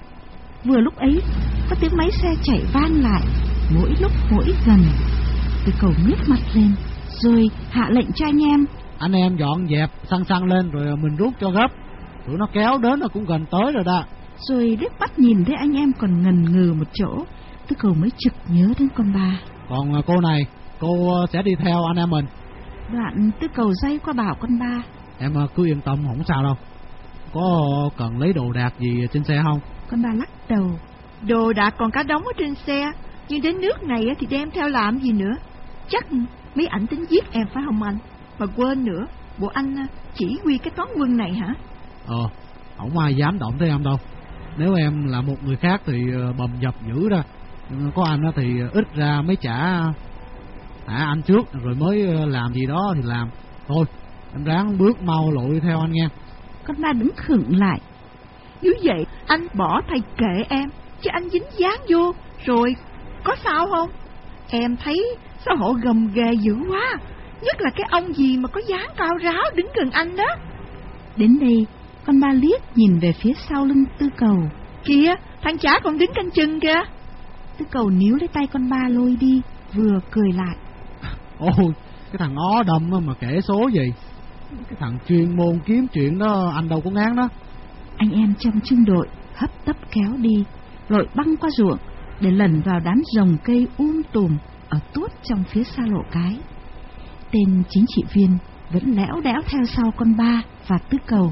Vừa lúc ấy có tiếng máy xe chạy vang lại, mỗi lúc mỗi gần. Tư Cầu ngước mặt lên rồi hạ lệnh cho anh em dọn dẹp xăng lên rồi mình rút cho gấp. Tụi nó kéo đến là cũng gần tới rồi đó. Rồi liếc mắt nhìn thấy anh em còn ngần ngừ một chỗ, Tư Cầu mới chực nhớ đến con Ba. Còn cô này, cô sẽ đi theo anh em mình. Đoạn Tư Cầu day qua bảo con Ba. Em cứ yên tâm, không sao đâu. Có cần lấy đồ đạc gì trên xe không? Con Ba lắc đầu. Đồ đạc còn cả đống ở trên xe, nhưng đến nước này thì đem theo làm gì nữa. Chắc mấy ảnh tính giết em phải không anh? Mà quên nữa, bộ anh chỉ huy cái toán quân này hả? Không ai dám động tới em đâu. Nếu em là một người khác thì bầm dập dữ ra. Có anh thì ít ra mới trả anh trước rồi mới làm gì đó thì làm. Thôi em ráng bước mau lội theo anh nha. Con Ba đứng khựng lại. Nếu vậy anh bỏ thầy kệ em, chứ anh dính dáng vô rồi có sao không? Em thấy sao họ gầm ghè dữ quá, nhất là cái ông gì mà có dáng cao ráo đứng gần anh đó. Đến đây, con ba liếc nhìn về phía sau lưng Tư Cầu. Kìa, thằng chả còn đứng canh chừng kìa. Tư Cầu níu lấy tay con ba lôi đi, vừa cười lại. Ôi, cái thằng ó đâm mà kể số gì. Cái thằng chuyên môn kiếm chuyện đó anh đâu có ngán đó. Anh em trong trung đội hấp tấp kéo đi, lội băng qua ruộng để lẩn vào đám rồng cây tùm ở tuốt trong phía xa lộ cái. Tên chính trị viên vẫn lẽo đẽo theo sau con ba và Tư Cầu.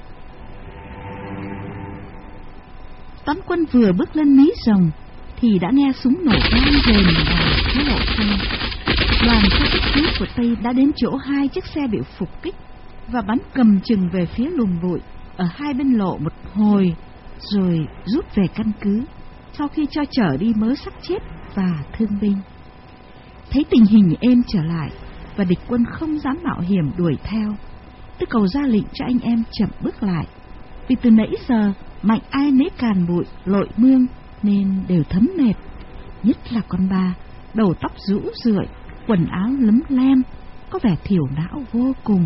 Toán quân vừa bước lên mí rồng thì đã nghe súng nổ vang rền vào phía lộ xanh. Đoàn xe cấp cứu của Tây đã đến chỗ hai chiếc xe bị phục kích và bắn cầm chừng về phía lùm bụi ở hai bên lộ một hồi, rồi rút về căn cứ sau khi cho chở đi mớ xác chết và thương binh. Thấy tình hình êm trở lại và địch quân không dám mạo hiểm đuổi theo, Tư Cầu ra lệnh cho anh em chậm bước lại, vì từ nãy giờ mạnh ai nấy càn bụi lội mương nên đều thấm mệt, nhất là con ba, đầu tóc rũ rượi, quần áo lấm lem, có vẻ thiểu não vô cùng.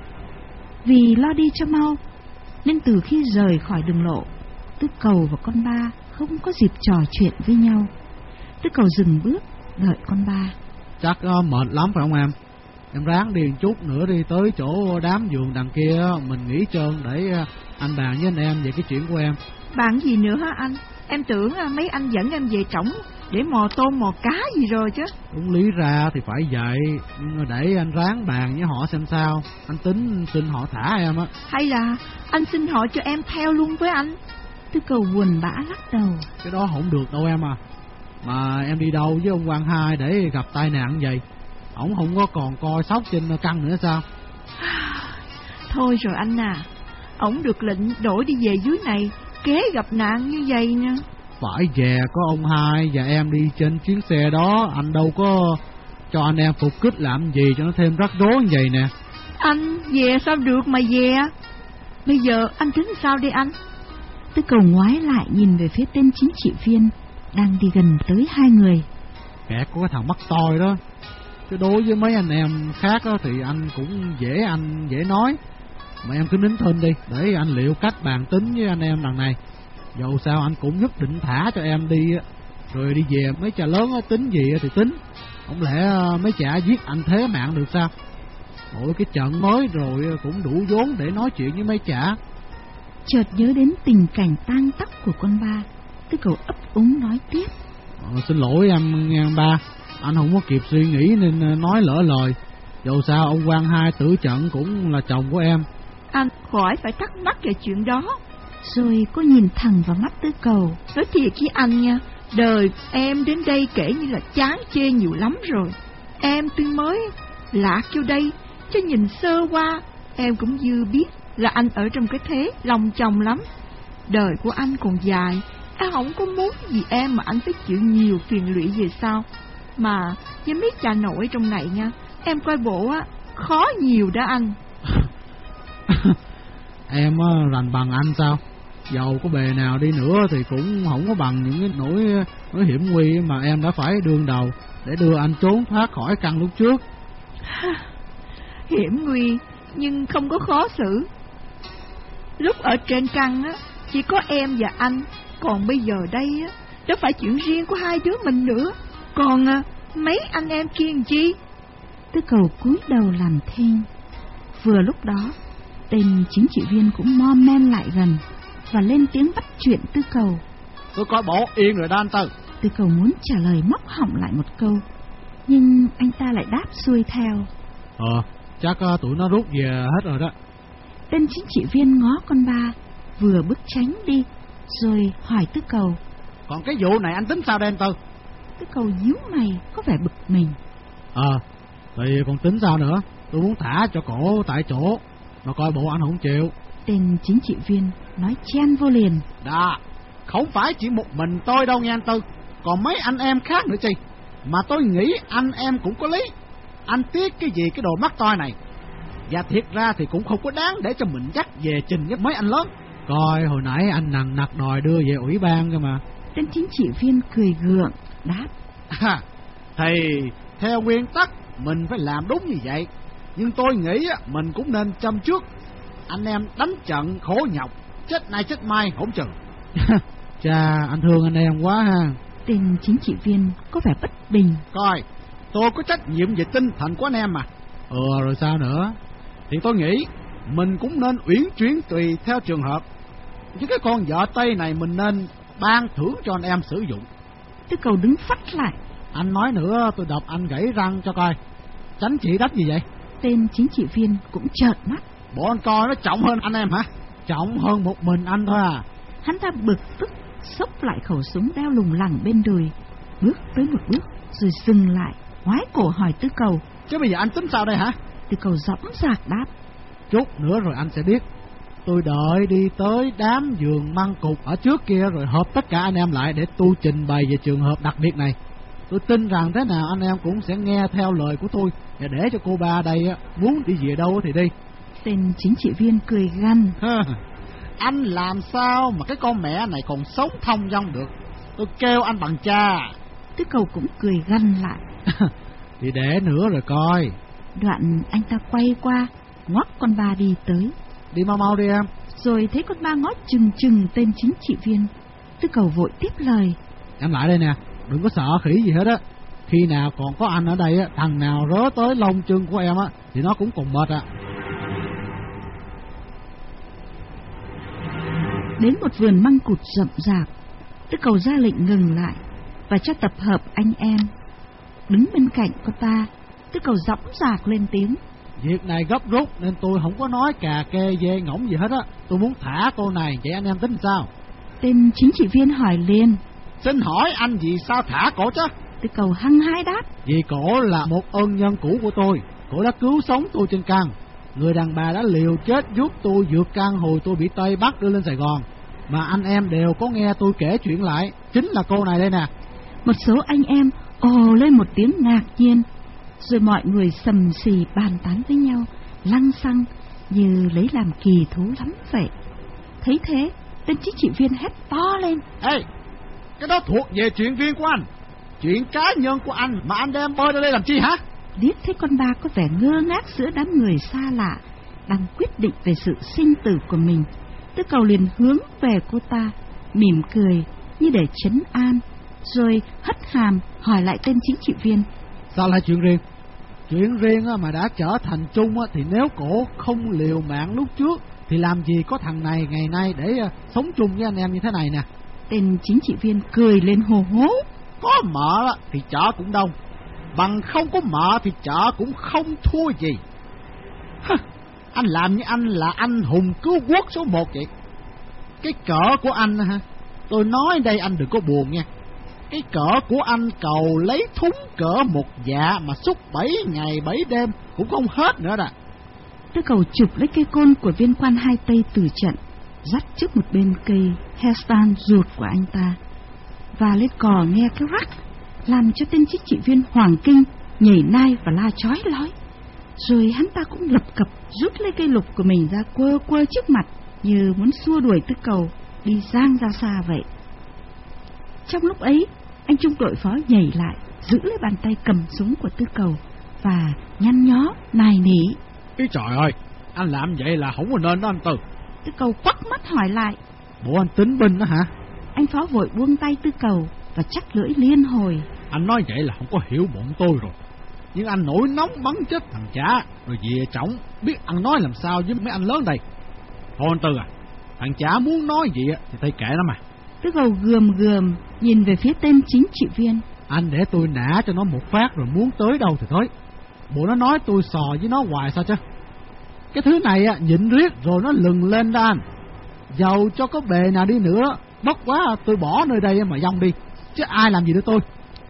Vì lo đi cho mau nên từ khi rời khỏi đường lộ, Tư Cầu và con ba không có dịp trò chuyện với nhau. Tư Cầu dừng bước đợi con ba. Chắc mệt lắm phải không em? Em ráng đi một chút nữa đi tới chỗ đám vườn đằng kia, mình nghỉ trơn để anh bàn với anh em về cái chuyện của em. Bàn gì nữa hả anh? Em tưởng mấy anh dẫn em về trỏng để mò tôm mò cá gì rồi chứ. Đúng lý ra thì phải vậy, nhưng mà để anh ráng bàn với họ xem sao. Anh tính xin họ thả em á. Hay là anh xin họ cho em theo luôn với anh? Tư Cầu buồn bã lắc đầu. Cái đó không được đâu em à. Mà em đi đâu với ông Quang Hai để gặp tai nạn vậy? Ổng không có còn coi sóc trên căn nữa sao? Thôi rồi anh à, ổng được lệnh đổi đi về dưới này, kế gặp nạn như vậy nè. Phải về có ông Hai và em đi trên chuyến xe đó, anh đâu có cho anh em phục kích làm gì cho nó thêm rắc rối như vậy nè. Anh về sao được mà về? Bây giờ anh tính sao đi anh? Tư Cầu ngoái lại nhìn về phía tên chính trị viên đang đi gần tới hai người. Kẹt của cái thằng mắt toi đó. Chứ đối với mấy anh em khác đó, thì anh cũng dễ nói. Mà em cứ nín thinh đi, để anh liệu cách bàn tính với anh em đằng này. Dầu sao anh cũng nhất định thả cho em đi, rồi đi về mấy cha lớn tính gì thì tính. Không lẽ mấy cha giết anh thế mạng được sao? Ôi cái trận mới rồi cũng đủ vốn để nói chuyện với mấy cha. Chợt nhớ đến tình cảnh tang tóc của con ba, Tư Cầu ấp úng nói tiếp. Xin lỗi em nghe ba, anh không có kịp suy nghĩ nên nói lỡ lời. Dầu sao ông Quang Hai tử trận cũng là chồng của em. Anh khỏi phải thắc mắc về chuyện đó. Rồi cô nhìn thẳng vào mắt Tư Cầu. Nói thiệt với anh nha, đời em đến đây kể như là chán chê nhiều lắm rồi. Em tuy mới lạc vô đây, chứ nhìn sơ qua em cũng dư biết là anh ở trong cái thế lòng chồng lắm. Đời của anh còn dài, em không có muốn gì em mà anh phải chịu nhiều phiền lụy về sau. Mà với mấy cha nội trong này nha, em coi bộ á khó nhiều đó anh. Em rành bằng anh sao? Dầu có bề nào đi nữa thì cũng không có bằng những cái nỗi hiểm nguy mà em đã phải đương đầu để đưa anh trốn thoát khỏi căn lúc trước. Hiểm nguy nhưng không có khó xử. Lúc ở trên căn á chỉ có em và anh, còn bây giờ đây á đó phải chuyện riêng của hai đứa mình nữa. Còn mấy anh em kia làm chi? Tư Cầu cúi đầu làm thinh. Vừa lúc đó tên chính trị viên cũng mom men lại gần và lên tiếng bắt chuyện Tư Cầu. Tôi coi bộ yên rồi đó anh Tư. Tư Cầu muốn trả lời móc họng lại một câu, nhưng anh ta lại đáp xuôi theo. Chắc tụi nó rút về hết rồi đó. Tên chính trị viên ngó con ba, vừa bước tránh đi, rồi hỏi Tư Cầu. Còn cái vụ này anh tính sao đây anh Tư? Tư Cầu nhíu mày, có vẻ bực mình. Thì còn tính sao nữa? Tôi muốn thả cho cổ tại chỗ, mà coi bộ anh không chịu. Tên chính trị viên nói chen vô liền. Đó, không phải chỉ một mình tôi đâu nha anh Tư, còn mấy anh em khác nữa chi. Mà tôi nghĩ anh em cũng có lý. Anh tiếc cái gì cái đồ mắt toi này. Và thiệt ra thì cũng không có đáng để cho mình dắt về trình với mấy anh lớn. Coi hồi nãy anh nằng nặc đòi đưa về ủy ban cơ mà. Tên chính trị viên cười gượng đáp. Thì theo nguyên tắc mình phải làm đúng như vậy, nhưng tôi nghĩ mình cũng nên châm trước. Anh em đánh trận khổ nhọc, chết nay chết mai hỗn chừng. Chà, anh thương anh em quá ha. Tên chính trị viên có vẻ bất bình. Coi, tôi có trách nhiệm về tinh thần của anh em mà. Rồi sao nữa? Thì tôi nghĩ mình cũng nên uyển chuyển tùy theo trường hợp. Chứ cái con vợ Tây này mình nên ban thưởng cho anh em sử dụng. Tư Cầu đứng phắt lại. Anh nói nữa tôi đập anh gãy răng cho coi. Tránh chỉ đách gì vậy? Tên chính trị viên cũng trợn mắt. Bộ anh coi nó trọng hơn anh em hả? Trọng hơn một mình anh thôi à? Hắn ta bực tức xốc lại khẩu súng đeo lủng lẳng bên đùi, bước tới một bước rồi dừng lại, ngoái cổ hỏi Tư Cầu. Chứ bây giờ anh tính sao đây hả? Tư Cầu dõng dạc đáp. Chút nữa rồi anh sẽ biết. Tôi đợi đi tới đám giường măng cục ở trước kia rồi họp tất cả anh em lại để tôi trình bày về trường hợp đặc biệt này. Tôi tin rằng thế nào anh em cũng sẽ nghe theo lời của tôi, và để cho cô ba đây muốn đi về đâu thì đi. Tên chính trị viên cười gằn. Anh làm sao mà cái con mẹ này còn sống thông dong được? Tôi kêu anh bằng cha. Tư Cầu cũng cười gằn lại. Thì để nữa rồi coi. Đoạn anh ta quay qua ngoắc con ba đi tới. Đi mau mau đi em. Rồi thấy con ba ngó chừng chừng tên chính trị viên. Tư Cầu vội tiếp lời. Em lại đây nè, đừng có sợ khỉ gì hết á. Khi nào còn có anh ở đây á, thằng nào rớ tới lông chân của em á thì nó cũng còn mệt ạ. Đến một vườn măng cụt rậm rạp, Tư Cầu ra lệnh ngừng lại và cho tập hợp anh em. Đứng bên cạnh con ta, Tư Cầu dõng dạc lên tiếng. Việc này gấp rút nên tôi không có nói cà kê dê ngỗng gì hết á. Tôi muốn thả cô này, vậy anh em tính sao? Tên chính trị viên hỏi liền. Xin hỏi anh vì sao thả cổ chứ? Tư Cầu hăng hái đáp. Vì cổ là một ân nhân cũ của tôi. Cổ đã cứu sống tôi trên căn. Người đàn bà đã liều chết giúp tôi vượt căn hồi tôi bị Tây bắt đưa lên Sài Gòn. Mà anh em đều có nghe tôi kể chuyện lại. Chính là cô này đây nè. Một số anh em ồ lên một tiếng ngạc nhiên. Rồi mọi người sầm xì bàn tán với nhau, lăng xăng như lấy làm kỳ thú lắm vậy. Thấy thế, tên chính trị viên hét to lên. Ê, cái đó thuộc về chuyện riêng của anh. Chuyện cá nhân của anh mà anh đem bơi ra đây làm chi hả? Liếc thấy con ba có vẻ ngơ ngác giữa đám người xa lạ đang quyết định về sự sinh tử của mình, Tư Cầu liền hướng về cô ta, mỉm cười như để trấn an, rồi hất hàm hỏi lại tên chính trị viên. Sao lại chuyện riêng? Chuyện riêng mà đã trở thành chung thì nếu cổ không liều mạng lúc trước thì làm gì có thằng này ngày nay để sống chung với anh em như thế này nè. Tên chính trị viên cười lên hồ hố. Có mợ thì chợ cũng đông, bằng không có mợ thì chợ cũng không thua gì. Anh làm như anh là anh hùng cứu quốc số 1 vậy. Cái cỡ của anh hả? Tôi nói đây anh đừng có buồn nha. Cái cỡ của anh cầu lấy thúng cỡ một dạ mà xúc 7 ngày 7 đêm cũng không hết nữa đó. Tư Cầu chụp lấy cây côn của viên quan hai Tây từ trận, dắt trước một bên cây Hestan ruột của anh ta, và lên cò nghe cái rắc, làm cho tên chính trị viên hoàng kinh, nhảy nai và la chói lói. Rồi hắn ta cũng lập cập rút lấy cây lục của mình ra quơ quơ trước mặt, như muốn xua đuổi Tư Cầu đi giang ra xa vậy. Trong lúc ấy, anh trung đội phó nhảy lại, giữ lấy bàn tay cầm súng của Tư Cầu và nhăn nhó nài nỉ. Ý trời ơi, anh làm vậy là không có nên đó anh Tư. Tư Cầu quắc mắt hỏi lại. Bộ anh tính binh đó hả? Anh phó vội buông tay Tư Cầu và chắc lưỡi liên hồi. Anh nói vậy là không có hiểu bọn tôi rồi. Nhưng anh nổi nóng bắn chết thằng chả, rồi về trọng biết ăn nói làm sao với mấy anh lớn đây. Thôi anh Tư à, thằng chả muốn nói gì thì tay kệ nó mà. Tư Cầu gườm nhìn về phía tên chính trị viên. Anh để tôi nã cho nó một phát rồi muốn tới đâu thì tới. Bộ nó nói tôi sò với nó hoài sao chứ? Cái thứ này nhịn riết rồi nó lừng lên đó anh. Dầu cho có bề nào đi nữa, bất quá tôi bỏ nơi đây mà vong đi, chứ ai làm gì được tôi.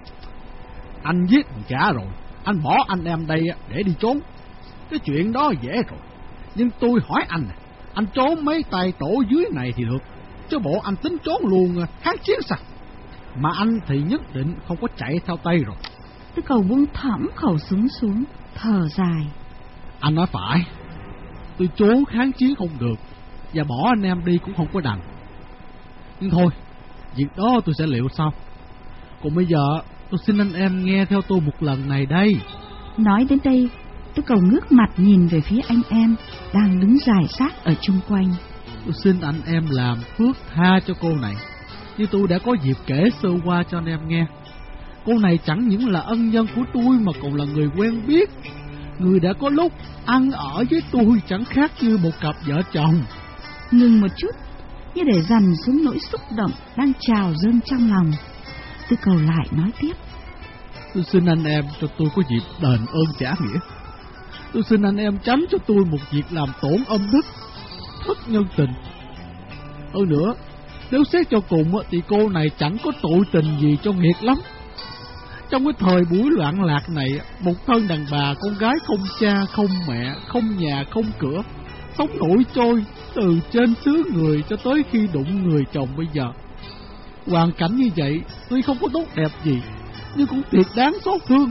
Anh giết thằng chả rồi, anh bỏ anh em đây để đi trốn. Cái chuyện đó dễ rồi. Nhưng tôi hỏi anh, anh trốn mấy tay tổ dưới này thì được, chứ bộ anh tính trốn luôn kháng chiến sao? Mà anh thì nhất định không có chạy theo Tây rồi. Tư Cầu buông thõng khẩu súng xuống, thở dài. Anh nói phải, tôi trốn kháng chiến không được, và bỏ anh em đi cũng không có đành. Nhưng thôi, việc đó tôi sẽ liệu sau. Còn bây giờ Tôi xin anh em nghe theo tôi một lần này đây. Nói đến đây, Tư Cầu ngước mặt nhìn về phía anh em đang đứng rải rác ở chung quanh. Tôi xin anh em làm phước tha cho cô này, như tôi đã có dịp kể sơ qua cho anh em nghe. Cô này chẳng những là ân nhân của tôi mà còn là người quen biết, người đã có lúc ăn ở với tôi chẳng khác như một cặp vợ chồng. Ngừng một chút, như để dằn xuống nỗi xúc động đang trào dâng trong lòng, Tư Cầu lại nói tiếp. Tôi xin anh em cho tôi có dịp đền ơn trả nghĩa. Tôi xin anh em tránh cho tôi một việc làm tổn âm đức, thất nhân tình. Hơn nữa, nếu xét cho cùng thì cô này chẳng có tội tình gì cho nghiệt lắm. Trong cái thời buổi loạn lạc này, một thân đàn bà con gái không cha, không mẹ, không nhà, không cửa, sống nổi trôi từ trên xứ người cho tới khi đụng người chồng bây giờ. Hoàn cảnh như vậy tuy không có tốt đẹp gì, nhưng cũng thiệt đáng xót thương.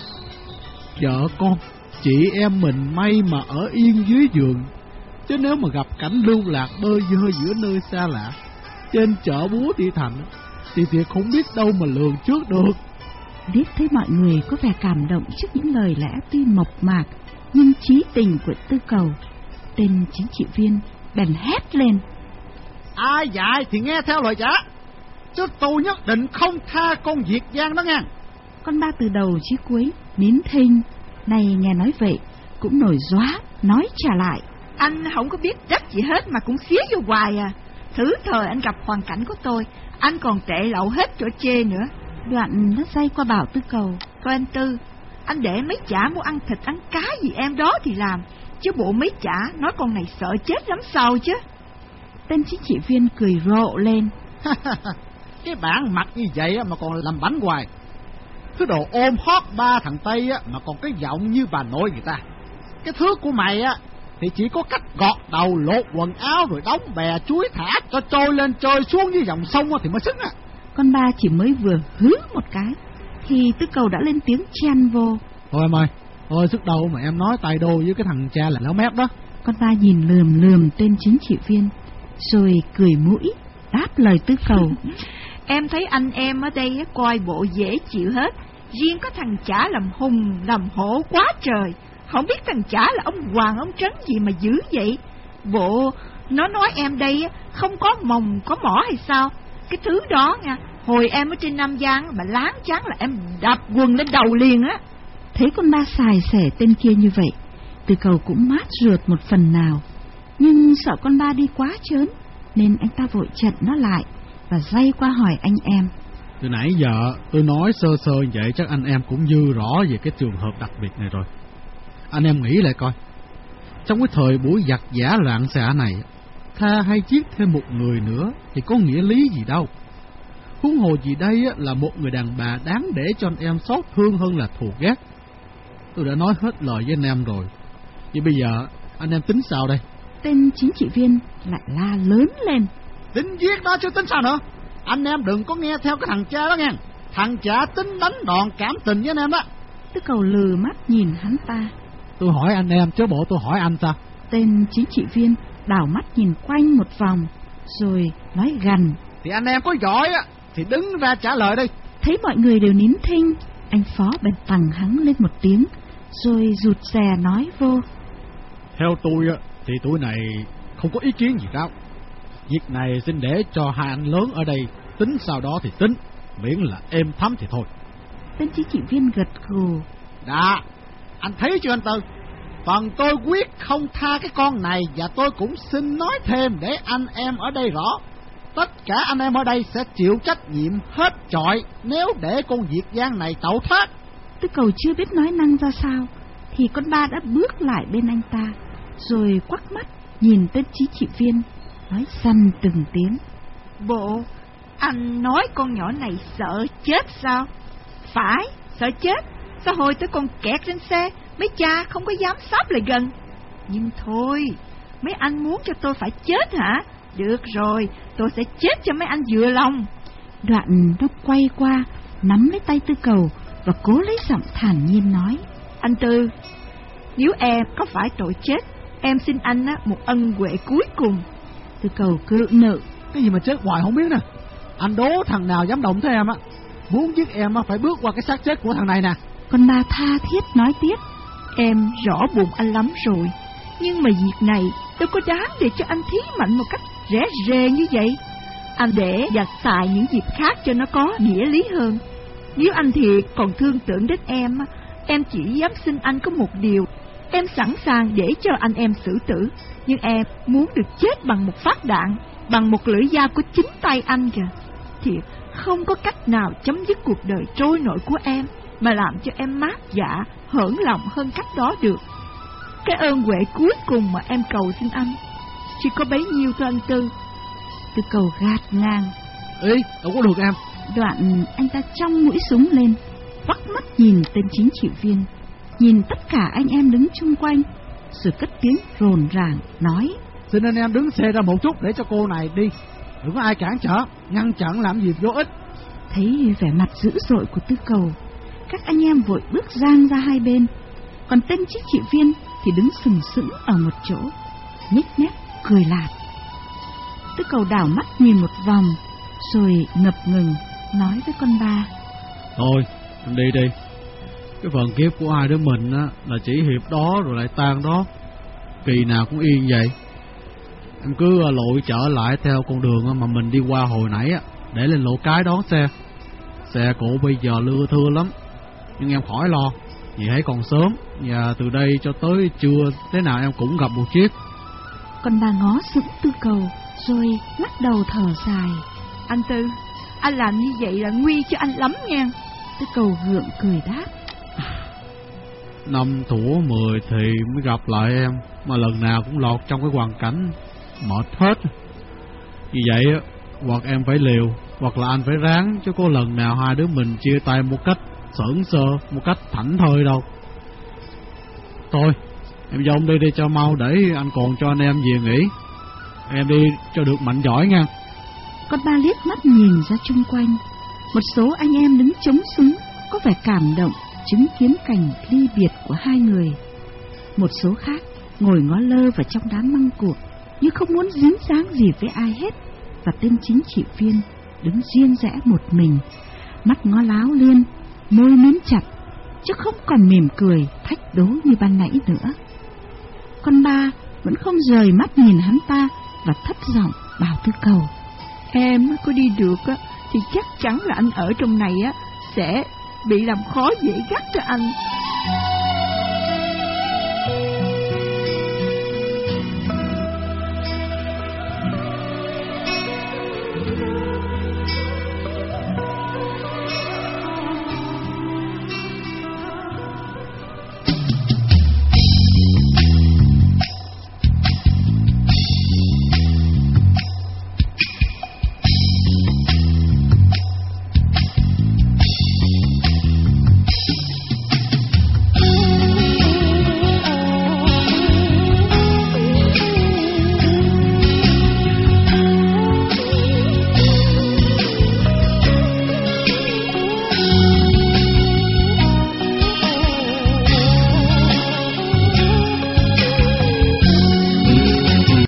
Vợ con, chị em mình may mà ở yên dưới giường, chứ nếu mà gặp cảnh lưu lạc bơ vơ giữa nơi xa lạ, trên chợ búa thị thành, thì thiệt không biết đâu mà lường trước được. Biết thấy mọi người có vẻ cảm động trước những lời lẽ tuy mộc mạc nhưng chí tình của Tư Cầu, tên chính trị viên bèn hét lên. Ai dạy thì nghe theo lời trả, chứ tôi nhất định không tha con Việt Giang đó nghe. Con ba từ đầu chí cuối nín thinh, này nghe nói vậy cũng nổi róa nói trả lại. Anh không có biết đất gì hết mà cũng xía vô hoài à. Thứ thời anh gặp hoàn cảnh của tôi, anh còn tệ lậu hết chỗ chê nữa. Đoạn nó day qua bảo Tư Cầu. Thôi anh Tư, anh để mấy chả mua ăn thịt ăn cá gì em đó thì làm, chứ bộ mấy chả nói con này sợ chết lắm sao chứ. Tên chính trị viên cười rộ lên. Cái bản mặt như vậy mà còn làm bánh hoài. Thứ đồ ôm hót ba thằng Tây mà còn cái giọng như bà nội người ta. Cái thước của mày thì chỉ có cách gọt đầu, lột quần áo rồi đóng bè chuối thả cho trôi lên trôi xuống với dòng sông thì mới xứng à. Con ba chỉ mới vừa hứ một cái thì Tư Cầu đã lên tiếng chen vô. Thôi em ơi, thôi sức đầu mà em nói tay đô với cái thằng cha là léo mép đó. Con ba nhìn lườm lườm tên chính trị viên, rồi cười mũi đáp lời Tư Cầu. Em thấy anh em ở đây coi bộ dễ chịu hết, riêng có thằng chả làm hùng làm hổ quá trời. Không biết thằng chả là ông hoàng ông trấn gì mà dữ vậy. Bộ nó nói em đây không có mồng có mỏ hay sao. Cái thứ đó nha, hồi em ở trên Nam Giang mà láng chán là em đập quần lên đầu liền á. Thấy con ba xài xẻ tên kia như vậy, Tư Cầu cũng mát ruột một phần nào, nhưng sợ con ba đi quá chớn nên anh ta vội chặn nó lại và day qua hỏi anh em. Từ nãy giờ tôi nói sơ sơ vậy chắc anh em cũng dư rõ về cái trường hợp đặc biệt này rồi. Anh em nghĩ lại coi, trong cái thời buổi giặc giả loạn xạ này, tha hay giết thêm một người nữa thì có nghĩa lý gì đâu. Huống hồ gì đây là một người đàn bà đáng để cho anh em xót thương hơn là thù ghét. Tôi đã nói hết lời với anh em rồi, vậy bây giờ anh em tính sao đây? Tên chính trị viên lại la lớn lên. Tính giết đó chứ tính sao nữa. Anh em đừng có nghe theo cái thằng cha đó nghe. Thằng cha tính đánh đòn cảm tình với anh em đó. Tư Cầu lừ mắt nhìn hắn ta. Tôi hỏi anh em chứ bộ tôi hỏi anh sao? Tên chính trị viên đảo mắt nhìn quanh một vòng rồi nói gằn. Thì anh em có giỏi thì đứng ra trả lời đi. Thấy mọi người đều nín thinh, anh phó bèn tằng hắng lên một tiếng rồi rụt rè nói vô. Theo tôi thì tuổi này không có ý kiến gì đâu. Việc này xin để cho hai anh lớn ở đây tính sau đó thì tính, miễn là êm thấm thì thôi. Tên chính trị viên gật gù. Đã, anh thấy chưa anh Tư? Phần tôi quyết không tha cái con này, và tôi cũng xin nói thêm để anh em ở đây rõ. Tất cả anh em ở đây sẽ chịu trách nhiệm hết trọi nếu để con Việt Giang này tẩu thoát. Tư Cầu chưa biết nói năng ra sao thì con ba đã bước lại bên anh ta, rồi quắc mắt nhìn tên chính trị viên, nói dằn từng tiếng. Bộ, anh nói con nhỏ này sợ chết sao? Phải, sợ chết. Sao hồi tới con kẹt trên xe, mấy cha không có dám sáp lại gần. Nhưng thôi, mấy anh muốn cho tôi phải chết hả? Được rồi, tôi sẽ chết cho mấy anh vừa lòng. Đoạn nó quay qua, nắm lấy tay Tư Cầu và cố lấy giọng thản nhiên nói. Anh Tư, nếu em có phải tội chết, em xin anh một ân huệ cuối cùng. Tư Cầu cự nự. Cái gì mà chết hoài không biết nè. Anh đố thằng nào dám động tới em á. muốn giết em phải bước qua cái xác chết của thằng này nè. Con ba tha thiết nói tiếp. Em rõ bụng anh lắm rồi, nhưng mà việc này đâu có đáng để cho anh thí mạnh một cách rẻ rề như vậy. Anh để và xài những dịp khác cho nó có nghĩa lý hơn. Nếu anh thiệt còn thương tưởng đến em chỉ dám xin anh có một điều. Em sẵn sàng để cho anh em xử tử, nhưng em muốn được chết bằng một phát đạn, bằng một lưỡi dao của chính tay anh kìa. Thiệt không có cách nào chấm dứt cuộc đời trôi nổi của em mà làm cho em mát dạ, hởn lòng hơn cách đó được. Cái ơn huệ cuối cùng mà em cầu xin anh chỉ có bấy nhiêu thôi anh Tư. Tư Cầu gạt ngang. Ý, đâu có được em. Đoạn anh ta trong mũi súng lên, vắt mắt nhìn tên chính trị viên, nhìn tất cả anh em đứng chung quanh, rồi cất tiếng rồn ràng nói: Xin anh em đứng xe ra một chút để cho cô này đi, đừng có ai cản trở, ngăn chặn làm gì vô ích. Thấy vẻ mặt dữ dội của Tư Cầu, các anh em vội bước giang ra hai bên, còn tên chính trị viên thì đứng sừng sững ở một chỗ, nhếch mép cười lạt. Tư Cầu đảo mắt nhìn một vòng, rồi ngập ngừng nói với con ba: Thôi, em đi đi. Cái phần kiếp của hai đứa mình á là chỉ hiệp đó rồi lại tan đó, kỳ nào cũng yên vậy. Em cứ lội trở lại theo con đường mà mình đi qua hồi nãy á, để lên lộ cái đón xe. Xe cộ bây giờ lưa thưa lắm, nhưng em khỏi lo, vì hãy còn sớm, và từ đây cho tới trưa thế nào em cũng gặp một chiếc. Con ba ngó sững Tư Cầu, rồi lắc đầu thở dài: Anh Tư, anh làm như vậy là nguy cho anh lắm nha. Tư Cầu gượng cười đáp: Năm thủa 10 thì mới gặp lại em, mà lần nào cũng lọt trong cái hoàn cảnh mệt hết. Vì vậy á, hoặc em phải liều, hoặc là anh phải ráng, chứ có lần nào hai đứa mình chia tay một cách sởn sơ, một cách thảnh thơi đâu. Thôi, em dông đi cho mau, để anh còn cho anh em về nghỉ. Em đi cho được mạnh giỏi nha. Con ba liếc mắt nhìn ra chung quanh, một số anh em đứng chống súng có vẻ cảm động chứng kiến cảnh ly biệt của hai người. Một số khác ngồi ngó lơ vào trong đám măng cuộc, như không muốn dính dáng gì với ai hết. Và tên chính trị viên đứng riêng rẽ một mình, mắt ngó láo liên, môi mím chặt, chứ không còn mỉm cười thách đố như ban nãy nữa. Con ba vẫn không rời mắt nhìn hắn ta và thấp giọng bảo Tư Cầu: Em có đi được á thì chắc chắn là anh ở trong này á sẽ bị làm khó dễ gắt cho anh.